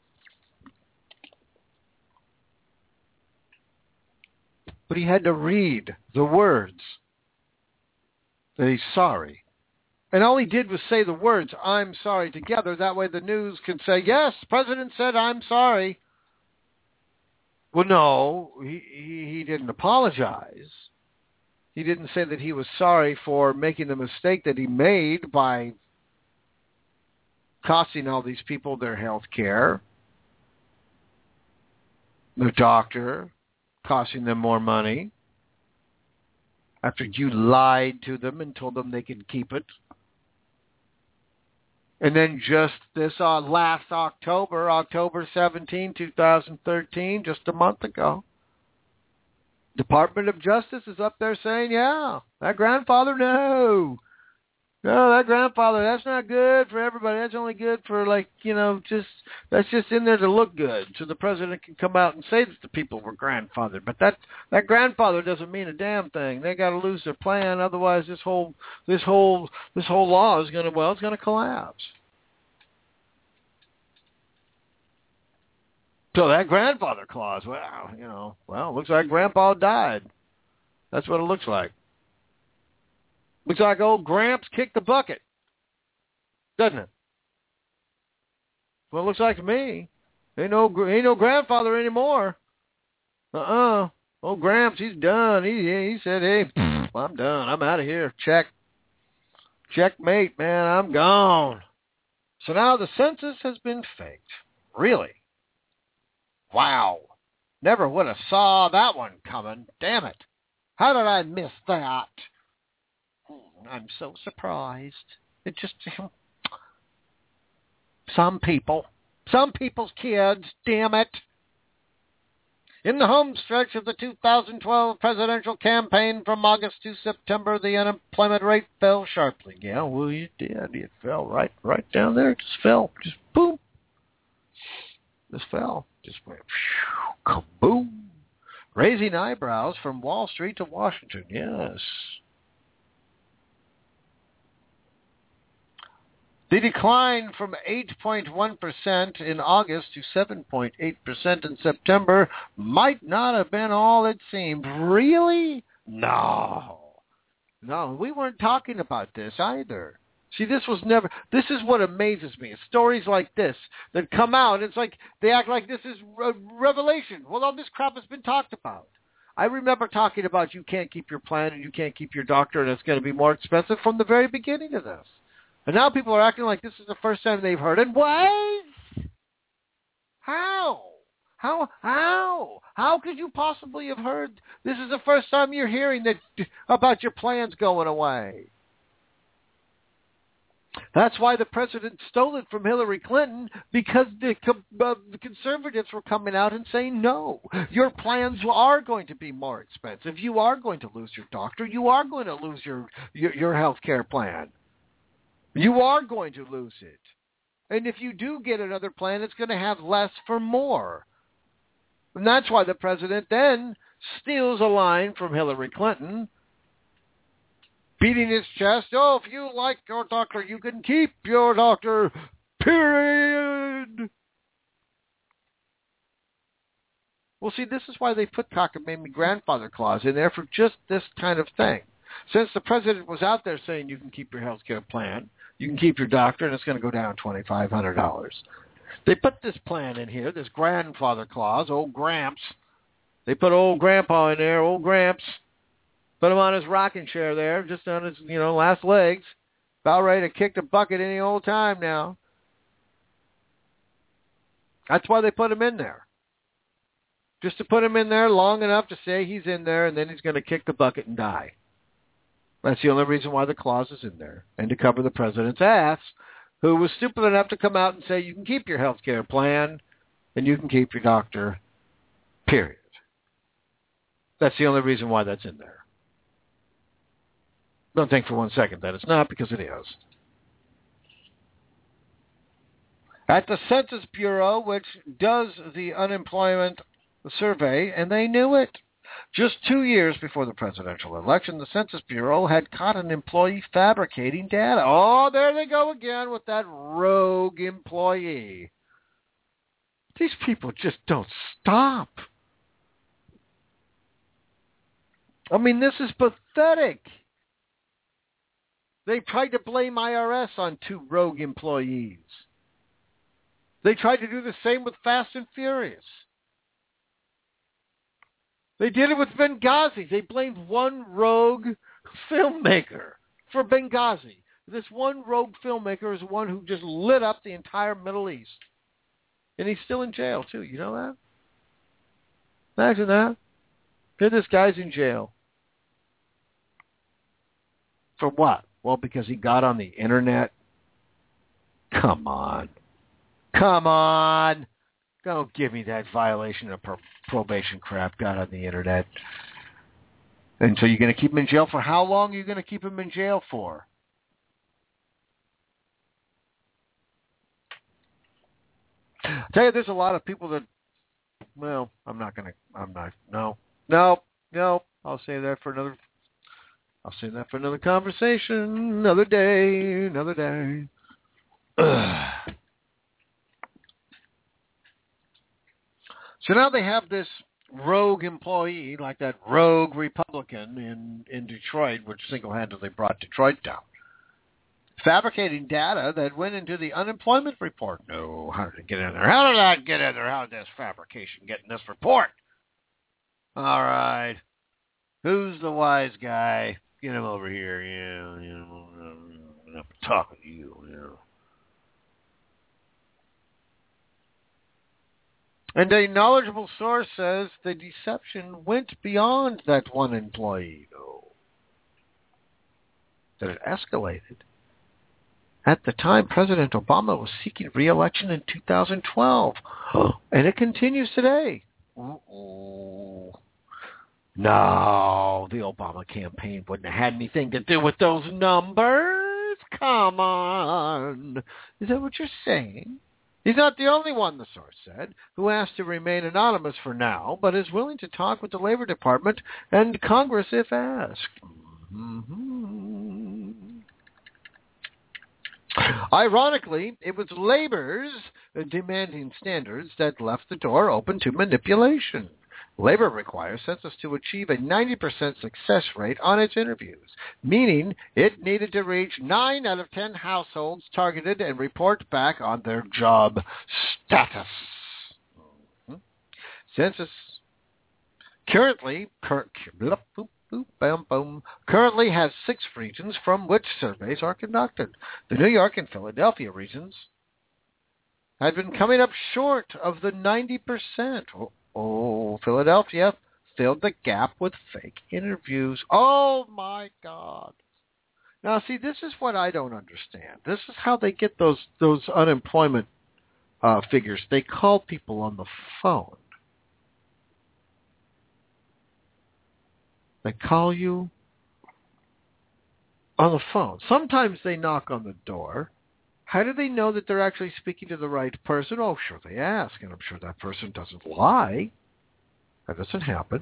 But he had to read the words that he's sorry. And all he did was say the words, "I'm sorry," together. That way the news can say, yes, the president said, "I'm sorry." Well, no, he, he, he didn't apologize. He didn't say that he was sorry for making the mistake that he made by costing all these people their health care, their doctor, costing them more money, after you lied to them and told them they could keep it. And then just this uh, last October, October seventeenth, twenty thirteen, just a month ago, Department of Justice is up there saying, yeah, that grandfather, no. No, that grandfather, that's not good for everybody. That's only good for, like, you know, just, that's just in there to look good. So the president can come out and say that the people were grandfathered. But that, that grandfather doesn't mean a damn thing. They got to lose their plan. Otherwise, this whole, this whole, this whole law is going to, well, it's going to collapse. So that grandfather clause, well, you know, well, it looks like Grandpa died. That's what it looks like. Looks like old Gramps kicked the bucket, doesn't it? Well, it looks like to me. Ain't no, ain't no grandfather anymore. Uh-uh. Old Gramps, he's done. He, he said, hey, I'm done. I'm out of here. Check. Checkmate, man. I'm gone. So now the census has been faked. Really? Wow. Never would have saw that one coming. Damn it. How did I miss that? I'm so surprised. It just, some people, some people's kids, damn it. In the home stretch of the two thousand twelve presidential campaign from August to September, the unemployment rate fell sharply. Yeah, well, it did. It fell right, right down there. It just fell. Just boom. Just fell. Just went whew, kaboom. Raising eyebrows from Wall Street to Washington. Yes. The decline from eight point one percent in August to seven point eight percent in September might not have been all it seemed. Really? No. No, we weren't talking about this either. See, this was never, this is what amazes me. It's stories like this that come out. It's like they act like this is a revelation. Well, all this crap has been talked about. I remember talking about you can't keep your plan and you can't keep your doctor and it's going to be more expensive from the very beginning of this. And now people are acting like this is the first time they've heard it. What? How? How? How? How could you possibly have heard this is the first time you're hearing that about your plans going away? That's why the president stole it from Hillary Clinton, because the, uh, the conservatives were coming out and saying, no, your plans are going to be more expensive. You are going to lose your doctor. You are going to lose your, your, your health care plan. You are going to lose it. And if you do get another plan, it's going to have less for more. And that's why the president then steals a line from Hillary Clinton, beating his chest, oh, if you like your doctor, you can keep your doctor, period. Well, see, this is why they put cockamamie grandfather clause in there, for just this kind of thing. Since the president was out there saying you can keep your health care plan, you can keep your doctor, and it's going to go down twenty-five hundred dollars. They put this plan in here, this grandfather clause, old Gramps. They put old Grandpa in there, old Gramps. Put him on his rocking chair there, just on his, you know, last legs. About ready to kick the bucket any old time now. That's why they put him in there. Just to put him in there long enough to say he's in there, and then he's going to kick the bucket and die. That's the only reason why the clause is in there, and to cover the president's ass, who was stupid enough to come out and say you can keep your health care plan and you can keep your doctor, period. That's the only reason why that's in there. Don't think for one second that it's not, because it is. At the Census Bureau, which does the unemployment survey, and they knew it. Just two years before the presidential election, the Census Bureau had caught an employee fabricating data. Oh, there they go again with that rogue employee. These people just don't stop. I mean, this is pathetic. They tried to blame I R S on two rogue employees. They tried to do the same with Fast and Furious. They did it with Benghazi. They blamed one rogue filmmaker for Benghazi. This one rogue filmmaker is one who just lit up the entire Middle East. And he's still in jail, too. You know that? Imagine that. Here this guy's in jail. For what? Well, because he got on the internet. Come on. Come on. Don't give me that violation of pro- probation crap. Got on the internet. And so you're going to keep him in jail for how long are you going to keep him in jail for? I tell you, there's a lot of people that, well, I'm not going to, I'm not, no, no, no, I'll say that for another, I'll say that for another conversation, another day, another day. So now they have this rogue employee, like that rogue Republican in, in Detroit, which single-handedly brought Detroit down, fabricating data that went into the unemployment report. No, how did it get in there? How did that get in there? How did this fabrication get in this report? All right. Who's the wise guy? Get him over here. Yeah, you know, I'm not talking to you, you know. And a knowledgeable source says the deception went beyond that one employee, though. That it escalated. At the time, President Obama was seeking re-election in two thousand twelve. And it continues today. Uh-oh. No, the Obama campaign wouldn't have had anything to do with those numbers. Come on. Is that what you're saying? He's not the only one, the source said, who asked to remain anonymous for now, but is willing to talk with the Labor Department and Congress if asked. Mm-hmm. Ironically, it was Labor's demanding standards that left the door open to manipulation. Labor requires census to achieve a ninety percent success rate on its interviews, meaning it needed to reach nine out of ten households targeted and report back on their job status. Mm-hmm. Census currently, cur- blah, boop, boop, bam, boom, currently has six regions from which surveys are conducted. The New York and Philadelphia regions had been coming up short of the ninety percent. Oh, Oh, Philadelphia filled the gap with fake interviews. Oh, my God. Now, see, this is what I don't understand. This is how they get those those unemployment uh, figures. They call people on the phone. They call you on the phone. Sometimes they knock on the door. How do they know that they're actually speaking to the right person? Oh, sure, they ask, and I'm sure that person doesn't lie. That doesn't happen.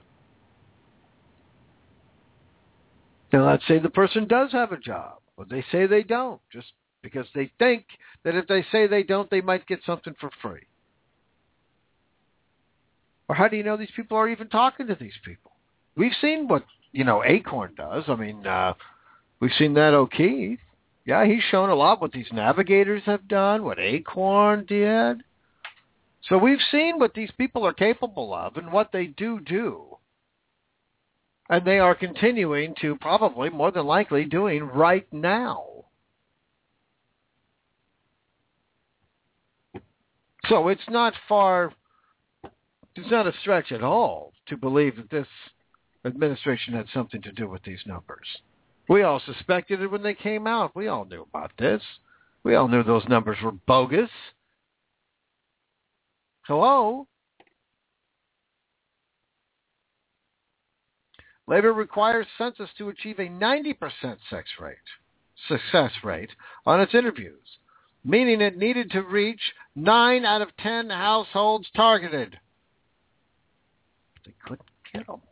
Now, let's say the person does have a job, but they say they don't, just because they think that if they say they don't, they might get something for free. Or how do you know these people are even talking to these people? We've seen what, you know, Acorn does. I mean, uh, we've seen that O'Keefe. Yeah, he's shown a lot what these navigators have done, what Acorn did. So we've seen what these people are capable of and what they do do. And they are continuing to probably, more than likely, doing right now. So it's not far, it's not a stretch at all to believe that this administration had something to do with these numbers. We all suspected it when they came out. We all knew about this. We all knew those numbers were bogus. Hello? Labor requires census to achieve a ninety percent sex rate, success rate on its interviews, meaning it needed to reach nine out of ten households targeted. They couldn't get them.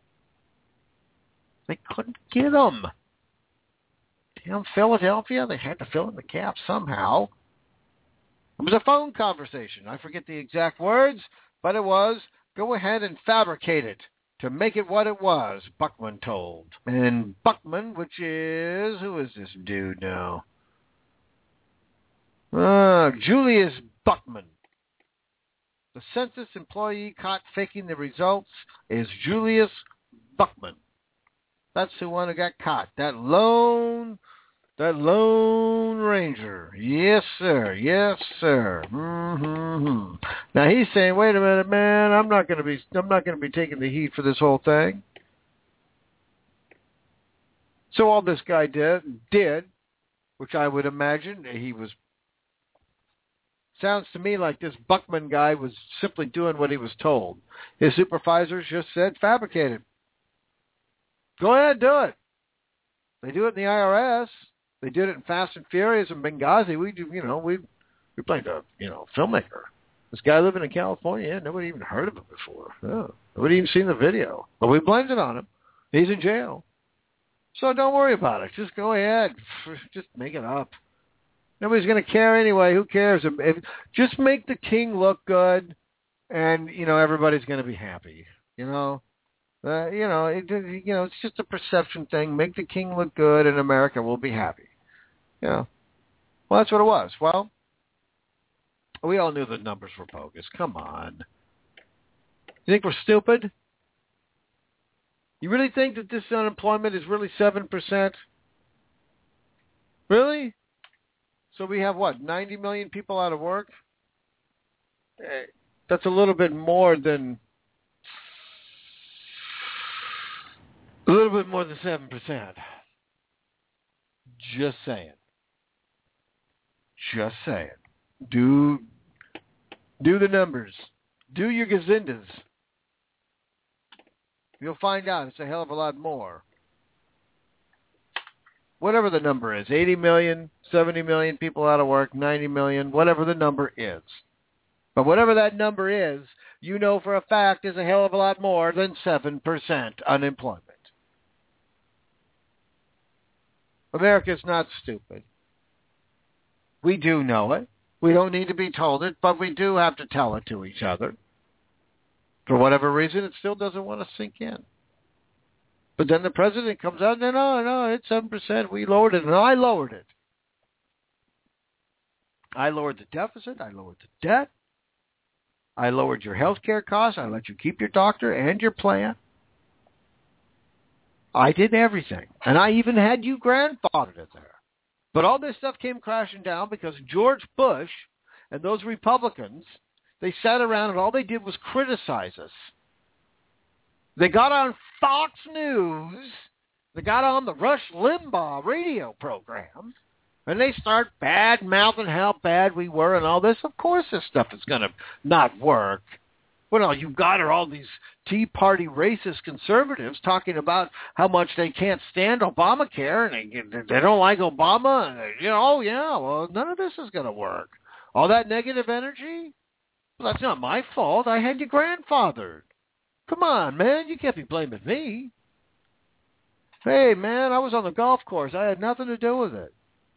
They couldn't get them. Damn Philadelphia, they had to fill in the gap somehow. It was a phone conversation. I forget the exact words, but it was, go ahead and fabricate it to make it what it was, Buckman told. And Buckman, which is, who is this dude now? Uh, Julius Buckman. The census employee caught faking the results is Julius Buckman. That's the one who got caught. That lone, that lone ranger. Yes, sir. Yes, sir. Mm-hmm. Now he's saying, "Wait a minute, man. I'm not going to be. I'm not going to be taking the heat for this whole thing." So all this guy did, did, which I would imagine he was. Sounds to me like this Buckman guy was simply doing what he was told. His supervisors just said, "Fabricate it. Go ahead, do it." They do it in the I R S. They did it in Fast and Furious and Benghazi. We do, you know, we we played a, you know, filmmaker. This guy living in California, yeah, nobody even heard of him before. Yeah. Nobody even seen the video. But we blamed it on him. He's in jail. So don't worry about it. Just go ahead. Just make it up. Nobody's going to care anyway. Who cares? If, just make the king look good, and, you know, everybody's going to be happy. You know? Uh, you know, it, you know, it's just a perception thing. Make the king look good, and America will be happy. You know, well, that's what it was. Well, we all knew the numbers were bogus. Come on. You think we're stupid? You really think that this unemployment is really seven percent? Really? So we have, what, ninety million people out of work? That's a little bit more than... A little bit more than seven percent. Just saying. Just saying. Do do the numbers. Do your gazindas. You'll find out it's a hell of a lot more. Whatever the number is, eighty million, seventy million people out of work, ninety million, whatever the number is. But whatever that number is, you know for a fact is a hell of a lot more than seven percent unemployment. America's not stupid. We do know it. We don't need to be told it, but we do have to tell it to each other. For whatever reason, it still doesn't want to sink in. But then the president comes out and says, no, no, it's seven percent. We lowered it, and I lowered it. I lowered the deficit. I lowered the debt. I lowered your health care costs. I let you keep your doctor and your plan. I did everything. And I even had you grandfathered it there. But all this stuff came crashing down because George Bush and those Republicans, they sat around and all they did was criticize us. They got on Fox News. They got on the Rush Limbaugh radio program. And they start bad-mouthing how bad we were and all this. Of course this stuff is going to not work. Well, all you've got are all these Tea Party racist conservatives talking about how much they can't stand Obamacare and they, they don't like Obama. And they, you know, oh, yeah, well, none of this is going to work. All that negative energy? Well, that's not my fault. I had you grandfathered. Come on, man. You can't be blaming me. Hey, man, I was on the golf course. I had nothing to do with it.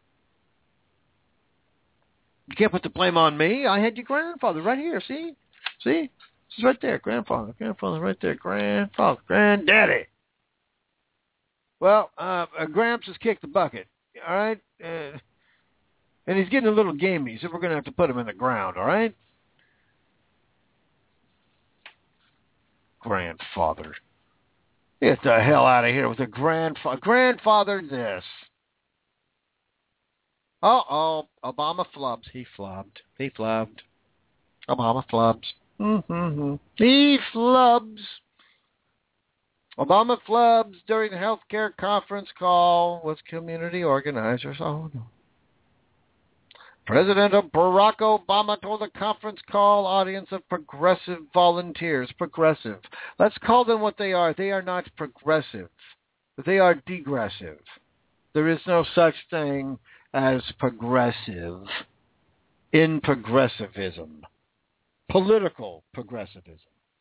You can't put the blame on me. I had your grandfather right here. See? See? It's right there. Grandfather. Grandfather right there. Grandfather. Granddaddy. Well, uh, Gramps has kicked the bucket. All right? Uh, and he's getting a little gamey, so we're going to have to put him in the ground. All right? Grandfather. Get the hell out of here with a grandfather. Grandfather this. Uh-oh. Obama flubs. He flubbed. He flubbed. Obama flubs. Mm-hmm. He flubs. Obama flubs during the health care conference call with community organizers. Oh, no. President Barack Obama told the conference call audience of progressive volunteers. Progressive. Let's call them what they are. They are not progressive. They are degressive. There is no such thing as progressive in progressivism. Political progressivism.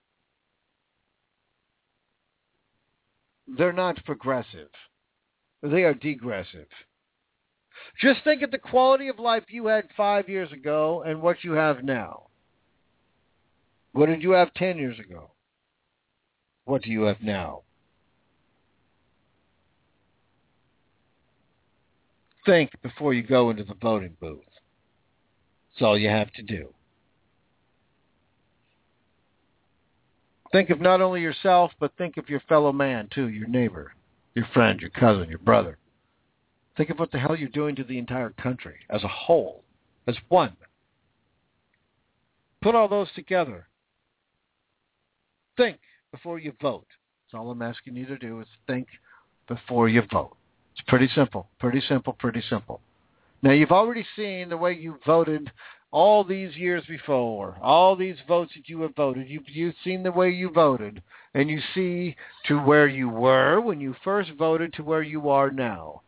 They're not progressive. They are degressive. Just think of the quality of life you had five years ago and what you have now. What did you have ten years ago? what do you have now? Think before you go into the voting booth. That's all you have to do. Think of not only yourself, but think of your fellow man, too, your neighbor, your friend, your cousin, your brother. Think of what the hell you're doing to the entire country as a whole, as one. Put all those together. Think before you vote. That's all I'm asking you to do is think before you vote. It's pretty simple, pretty simple, pretty simple. Now, you've already seen the way you voted all these years before, all these votes that you have voted. You've, you've seen the way you voted, and you see to where you were when you first voted to where you are now.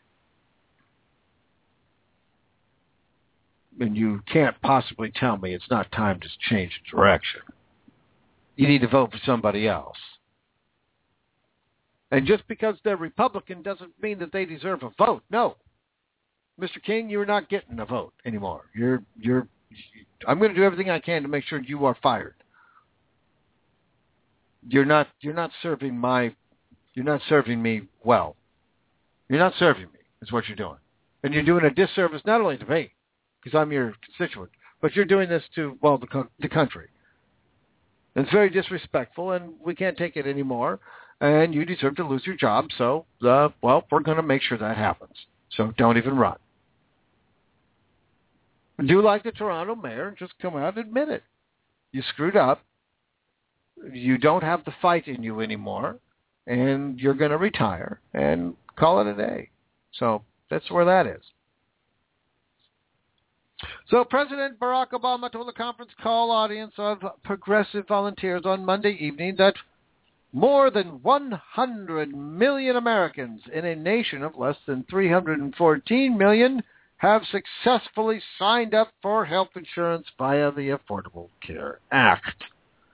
And you can't possibly tell me it's not time to change direction. You need to vote for somebody else. And just because they're Republican doesn't mean that they deserve a vote. No. Mister King, you're not getting a vote anymore. You're you're I'm going to do everything I can to make sure you are fired. You're not you're not serving my you're not serving me well. You're not serving me, is what you're doing. And you're doing a disservice not only to me, because I'm your constituent, but you're doing this to, well, the, the country. And it's very disrespectful, and we can't take it anymore, and you deserve to lose your job, so, uh, well, we're going to make sure that happens. So don't even run. Do like the Toronto mayor and just come out and admit it. You screwed up. You don't have the fight in you anymore, and you're going to retire and call it a day. So that's where that is. So President Barack Obama told a conference call audience of progressive volunteers on Monday evening that more than one hundred million Americans in a nation of less than three hundred fourteen million have successfully signed up for health insurance via the Affordable Care Act.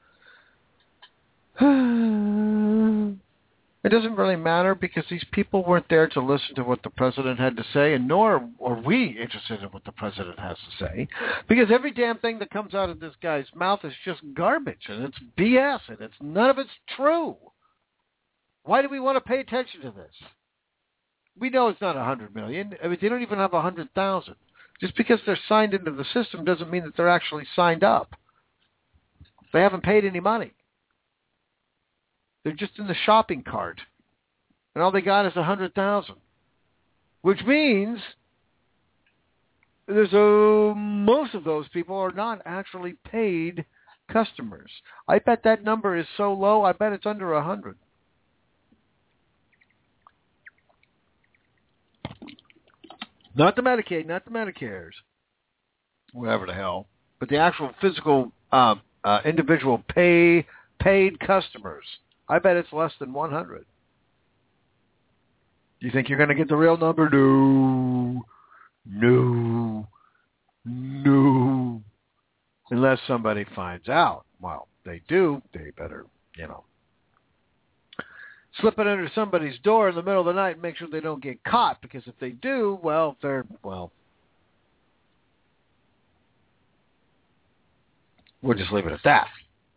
It doesn't really matter because these people weren't there to listen to what the president had to say, and nor are we interested in what the president has to say, because every damn thing that comes out of this guy's mouth is just garbage, and it's B S, and it's none of it's true. Why do we want to pay attention to this? We know it's not one hundred million. I mean, they don't even have one hundred thousand. Just because they're signed into the system doesn't mean that they're actually signed up. They haven't paid any money. They're just in the shopping cart. And all they got is one hundred thousand. Which means there's a, most of those people are not actually paid customers. I bet that number is so low, I bet it's under one hundred. Not the Medicaid, not the Medicares, whatever the hell, but the actual physical uh, uh, individual pay paid customers. I bet it's less than one hundred. Do you think you're going to get the real number? No. No. No. Unless somebody finds out. Well, they do. They better, you know, slip it under somebody's door in the middle of the night and make sure they don't get caught. Because if they do, well, they're, well, we'll just leave it at that.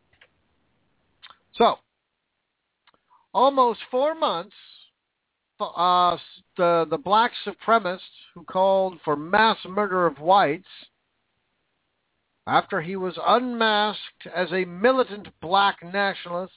So, almost four months, uh, the, the black supremacist who called for mass murder of whites after he was unmasked as a militant black nationalist,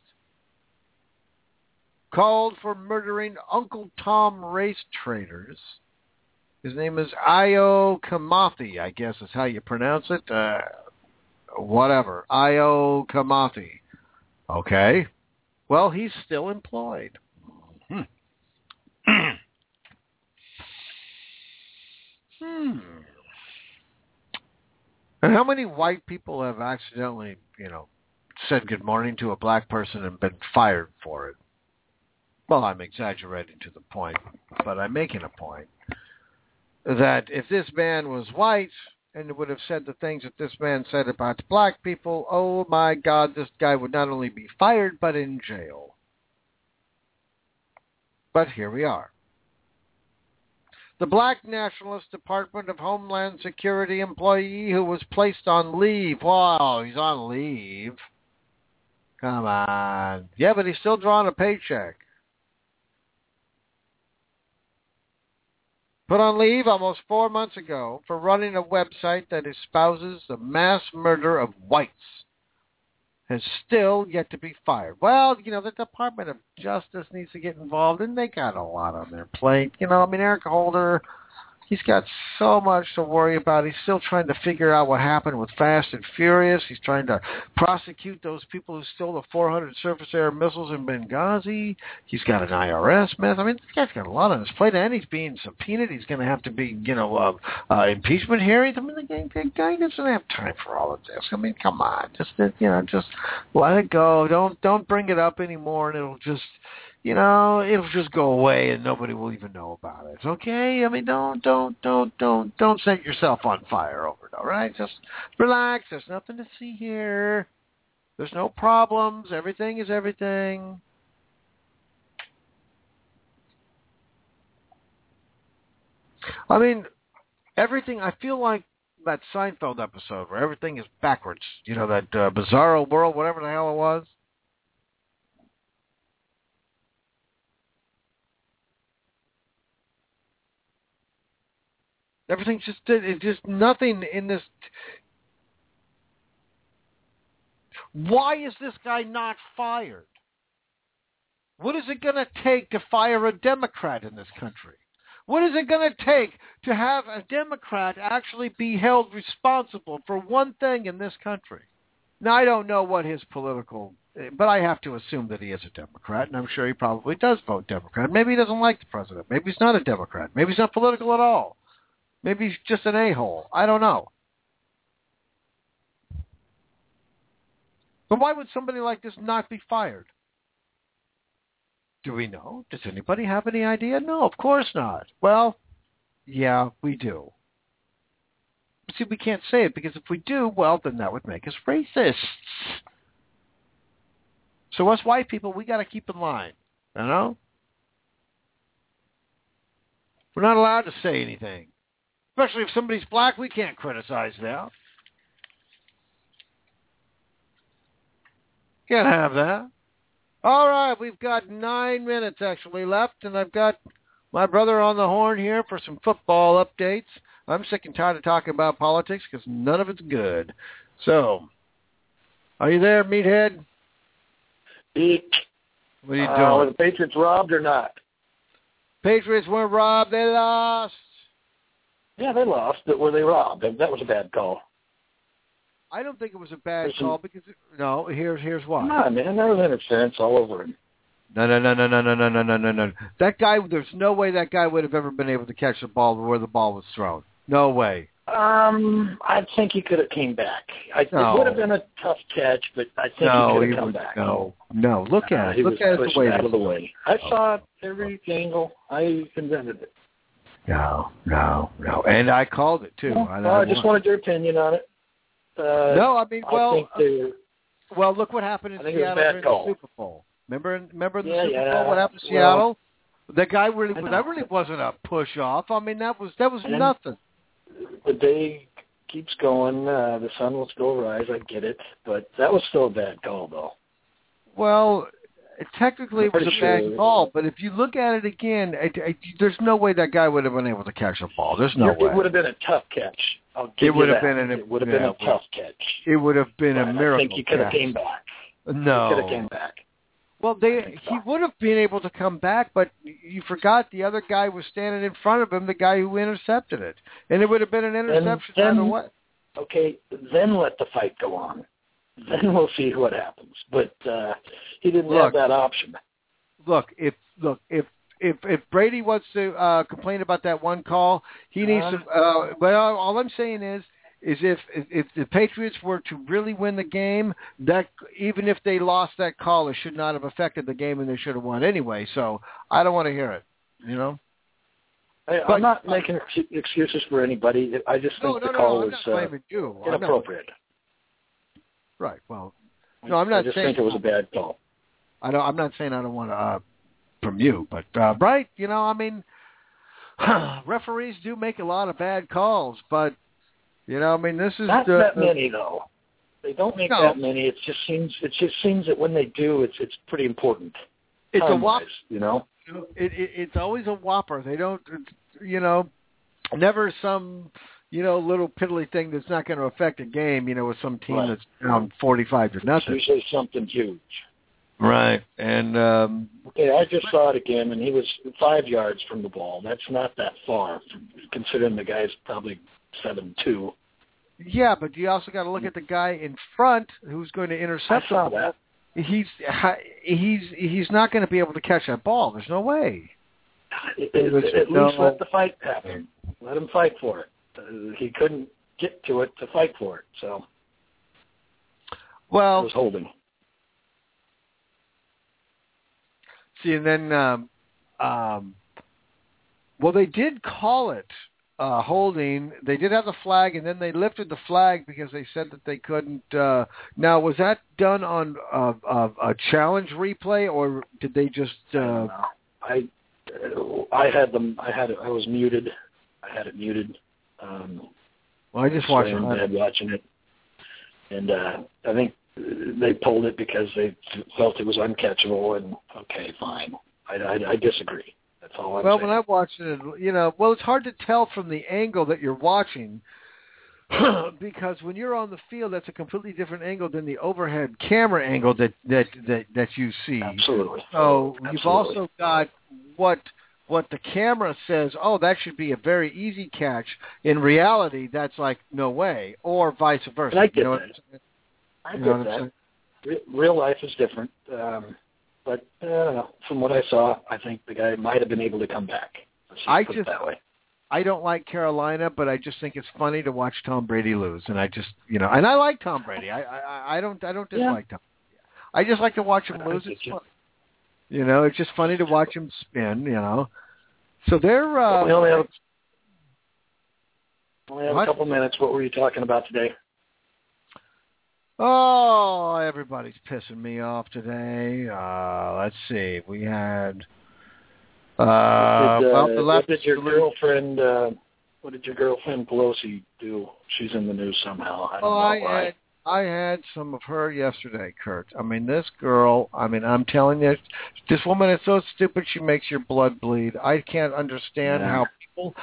called for murdering Uncle Tom race traders. His name is Ayo Kamathi, I guess is how you pronounce it. Uh, whatever. Ayo Kamathi. Okay. Well, he's still employed. Hmm. hmm. And how many white people have accidentally, you know, said good morning to a black person and been fired for it? Well, I'm exaggerating to the point, but I'm making a point that if this man was white and would have said the things that this man said about black people, oh my God, this guy would not only be fired, but in jail. But here we are. The Black Nationalist Department of Homeland Security employee who was placed on leave. Wow, he's on leave. Come on. Yeah, but he's still drawing a paycheck. Put on leave almost four months ago for running a website that espouses the mass murder of whites. Has still yet to be fired. Well, you know, the Department of Justice needs to get involved, and they got a lot on their plate. You know, I mean, Eric Holder, he's got so much to worry about. He's still trying to figure out what happened with Fast and Furious. He's trying to prosecute those people who stole the four hundred surface-air missiles in Benghazi. He's got an I R S mess. I mean, this guy's got a lot on his plate, and he's being subpoenaed. He's going to have to be, you know, uh, uh, impeachment hearings. I mean, the guy, the guy doesn't have time for all of this. I mean, come on. Just, you know, just let it go. Don't, don't bring it up anymore, and it'll just... You know, it'll just go away and nobody will even know about it. Okay? I mean, don't, don't, don't, don't, don't set yourself on fire over it, all right? Just relax. There's nothing to see here. There's no problems. Everything is everything. I mean, everything, I feel like that Seinfeld episode where everything is backwards. You know, that uh, Bizarro World, whatever the hell it was. Everything's just, it's just nothing in this. Why is this guy not fired? What is it going to take to fire a Democrat in this country? What is it going to take to have a Democrat actually be held responsible for one thing in this country? Now, I don't know what his political, but I have to assume that he is a Democrat, and I'm sure he probably does vote Democrat. Maybe he doesn't like the president. Maybe he's not a Democrat. Maybe he's not political at all. Maybe he's just an a-hole. I don't know. But why would somebody like this not be fired? Do we know? Does anybody have any idea? No, of course not. Well, yeah, we do. See, we can't say it because if we do, well, then that would make us racists. So us white people, we got to keep in line, you know? We're not allowed to say anything. Especially if somebody's black, we can't criticize them. Can't have that. All right, we've got nine minutes actually left, and I've got my brother on the horn here for some football updates. I'm sick and tired of talking about politics because none of it's good. So, are you there, meathead? Eek. What are you uh, doing? Were the Patriots robbed or not? Patriots weren't robbed. They lost. Yeah, they lost, but were they robbed? That was a bad call. I don't think it was a bad There's some- call because, it, no, here's here's why. Come on, man. There was interference all over it. No, no, no, no, no, no, no, no, no, no, no. That guy, there's no way that guy would have ever been able to catch the ball where the ball was thrown. No way. Um, I think he could have came back. I, No. It would have been a tough catch, but I think No, he he could have come would, back. no, no. Look Uh, at it. he Look was at it pushed the way out it of the is. way. I saw it every angle. I invented it. No, no, no. And I called it, too. Well, And well, I just won. wanted your opinion on it. Uh, No, I mean, well, I think they, well, look what happened in I think it was a Seattle bad during call. the Super Bowl. Remember, remember the Yeah, Super yeah. Bowl? What happened to Well, Seattle? That guy really, I know. that really wasn't a push off. I mean, that was that was And nothing. the day keeps going. Uh, the sun will still rise. I get it, but that was still a bad call, though. Well, technically it I'm was a pretty bad sure- call, but if you look at it again, it, it, there's no way that guy would have been able to catch a ball. There's no it, way. It would have been a tough catch. I'll give It you would have that. been an- It would have yeah, been a it would- tough catch. It would have been a But miracle I think he could have catch. came back. No. He could have came back. Well, they think he so. would have been able to come back, but you forgot the other guy was standing in front of him, the guy who intercepted it, and it would have been an interception then- either way. Okay, then let the fight go on. Then we'll see what happens. But uh, he didn't Look. have that option. Look, if look if if if Brady wants to uh, complain about that one call, he needs to. Uh, but all, all I'm saying is, is if if the Patriots were to really win the game, that even if they lost that call, it should not have affected the game, and they should have won anyway. So I don't want to hear it. You know. I, But- I'm not making ex- excuses for anybody. I just No, think no, the no. call I'm was not uh, blaming you. I'm not- inappropriate. right. Well, no, I'm not I just saying think it was a bad call. I don't. I'm not saying I don't want to uh, from you, but uh, right. You know, I mean, referees do make a lot of bad calls, but you know, I mean, this is Not the, that many, though. They don't make No. that many. It just seems it just seems that when they do, it's it's pretty important. It's a Time-wise, whopper. you know. It, it, it's always a whopper. They don't, you know, never some, you know, little piddly thing that's not going to affect a game. You know, with some team Right. that's down forty-five to It's nothing. usually something huge. Right. And um, Okay, I just saw it again, and he was five yards from the ball. That's not that far, considering the guy's probably seven two. yeah, but you also got to look at the guy in front who's going to I intercept saw the ball. that. He's he's he's not going to be able to catch that ball. There's no way. At, at, at No. least let the fight happen. Let him fight for it. Uh, he couldn't get to it to fight for it, so I Well, was holding. see, and then, um, um, well, they did call it uh, holding. They did have the flag, and then they lifted the flag because they said that they couldn't. Uh, now, was that done on uh, uh, a challenge replay, or did they just? I don't Uh, know. I uh, I had them. I had it. I was muted. I had it muted. Um, well, I just watched in it. bed watching it, and uh, I think they pulled it because they felt it was uncatchable. And okay, fine. I, I, I disagree. That's all I'm Well, saying. when I watched it, you know, well, it's hard to tell from the angle that you're watching because when you're on the field, that's a completely different angle than the overhead camera angle that that that, that you see. Absolutely. So you've Absolutely. also got what what the camera says. Oh, that should be a very easy catch. In reality, that's like no way, or vice versa. And I get you know what that. I'm saying? I You get know what I'm that. saying? Re- real life is different. Um, but uh, I don't know. From what I saw, I think the guy might have been able to come back. Let's just I put just- it that way. I don't like Carolina, but I just think it's funny to watch Tom Brady lose, and I just, you know, and I like Tom Brady. I, I, I don't, I don't dislike Tom. I just like to watch him I lose. get It's you. fun. You know, it's just funny to watch him spin. You know, so they're. Uh, we only have, only have What? a couple minutes. What were you talking about today? Oh, everybody's pissing me off today. Uh, let's see. We had. Uh, did, uh, well, the what left. did your girlfriend? Uh, what did your girlfriend Pelosi do? She's in the news somehow. I don't Oh, know I why. had I had some of her yesterday, Kurt. I mean, this girl. I mean, I'm telling you, this woman is so stupid. She makes your blood bleed. I can't understand Yeah. how people.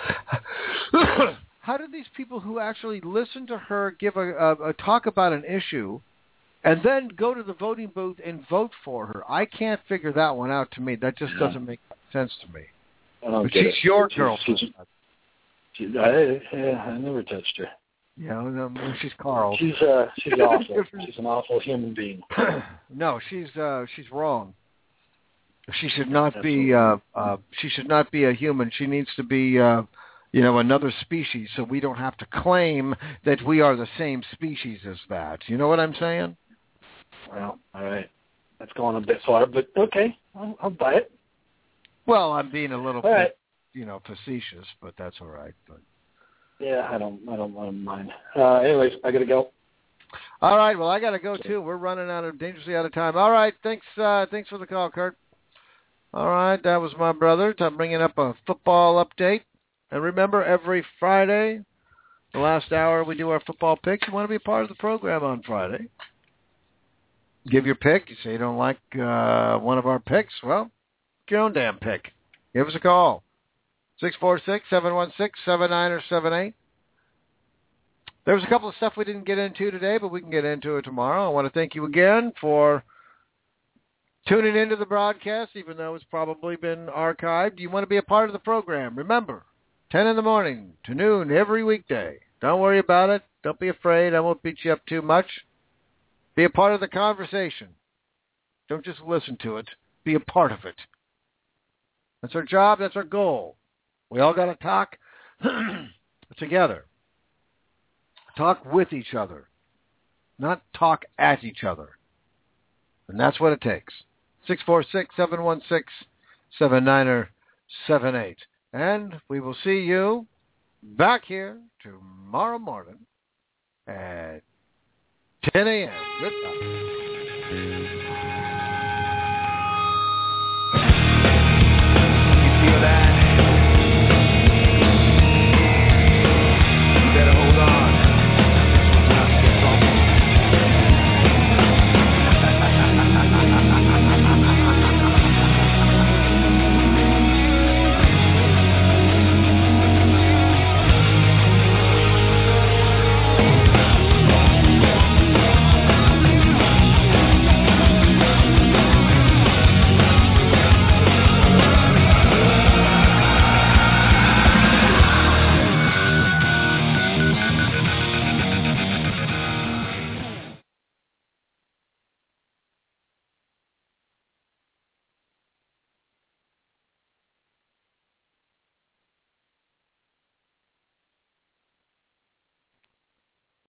How do these people who actually listen to her give a, a, a talk about an issue, and then go to the voting booth and vote for her? I can't figure that one out. To me, that just Yeah. doesn't make sense to me. I don't But get she's it. your She's- girlfriend. she's- she- I, yeah, I never touched her. Yeah, no, she's Carl. She's uh, she's awful. She's an awful human being. No, she's uh, she's wrong. She should not be. Uh, uh, she should not be a human. She needs to be, uh, you know, another species. So we don't have to claim that we are the same species as that. You know what I'm saying? Well, all right. That's going a bit far, but okay. I'll, I'll buy it. Well, I'm being a little All bit, right. you know, facetious, but that's all right. But Yeah, I don't, I don't, I don't mind. Uh, anyways, I gotta go. all right. Well, I got to go too. We're running out of dangerously out of time. All right. Thanks. Uh, thanks for the call, Kurt. All right. That was my brother. I'm bringing up a football update. And remember, every Friday, the last hour, we do our football picks. You want to be a part of the program on Friday? Give your pick. You say you don't like uh, one of our picks. Well, your own damn pick. Give us a call. six four six, seven one six, seven nine or seven eight. There was a couple of stuff we didn't get into today, but we can get into it tomorrow. I want to thank you again for tuning into the broadcast, even though it's probably been archived. You want to be a part of the program. Remember, ten in the morning to noon every weekday. Don't worry about it. Don't be afraid. I won't beat you up too much. Be a part of the conversation. Don't just listen to it. Be a part of it. That's our job. That's our goal. We all got to talk together. Talk with each other, not talk at each other. And that's what it takes. six four six, seven one six, seven nine or seven eight. And we will see you back here tomorrow morning at ten a.m. Goodbye.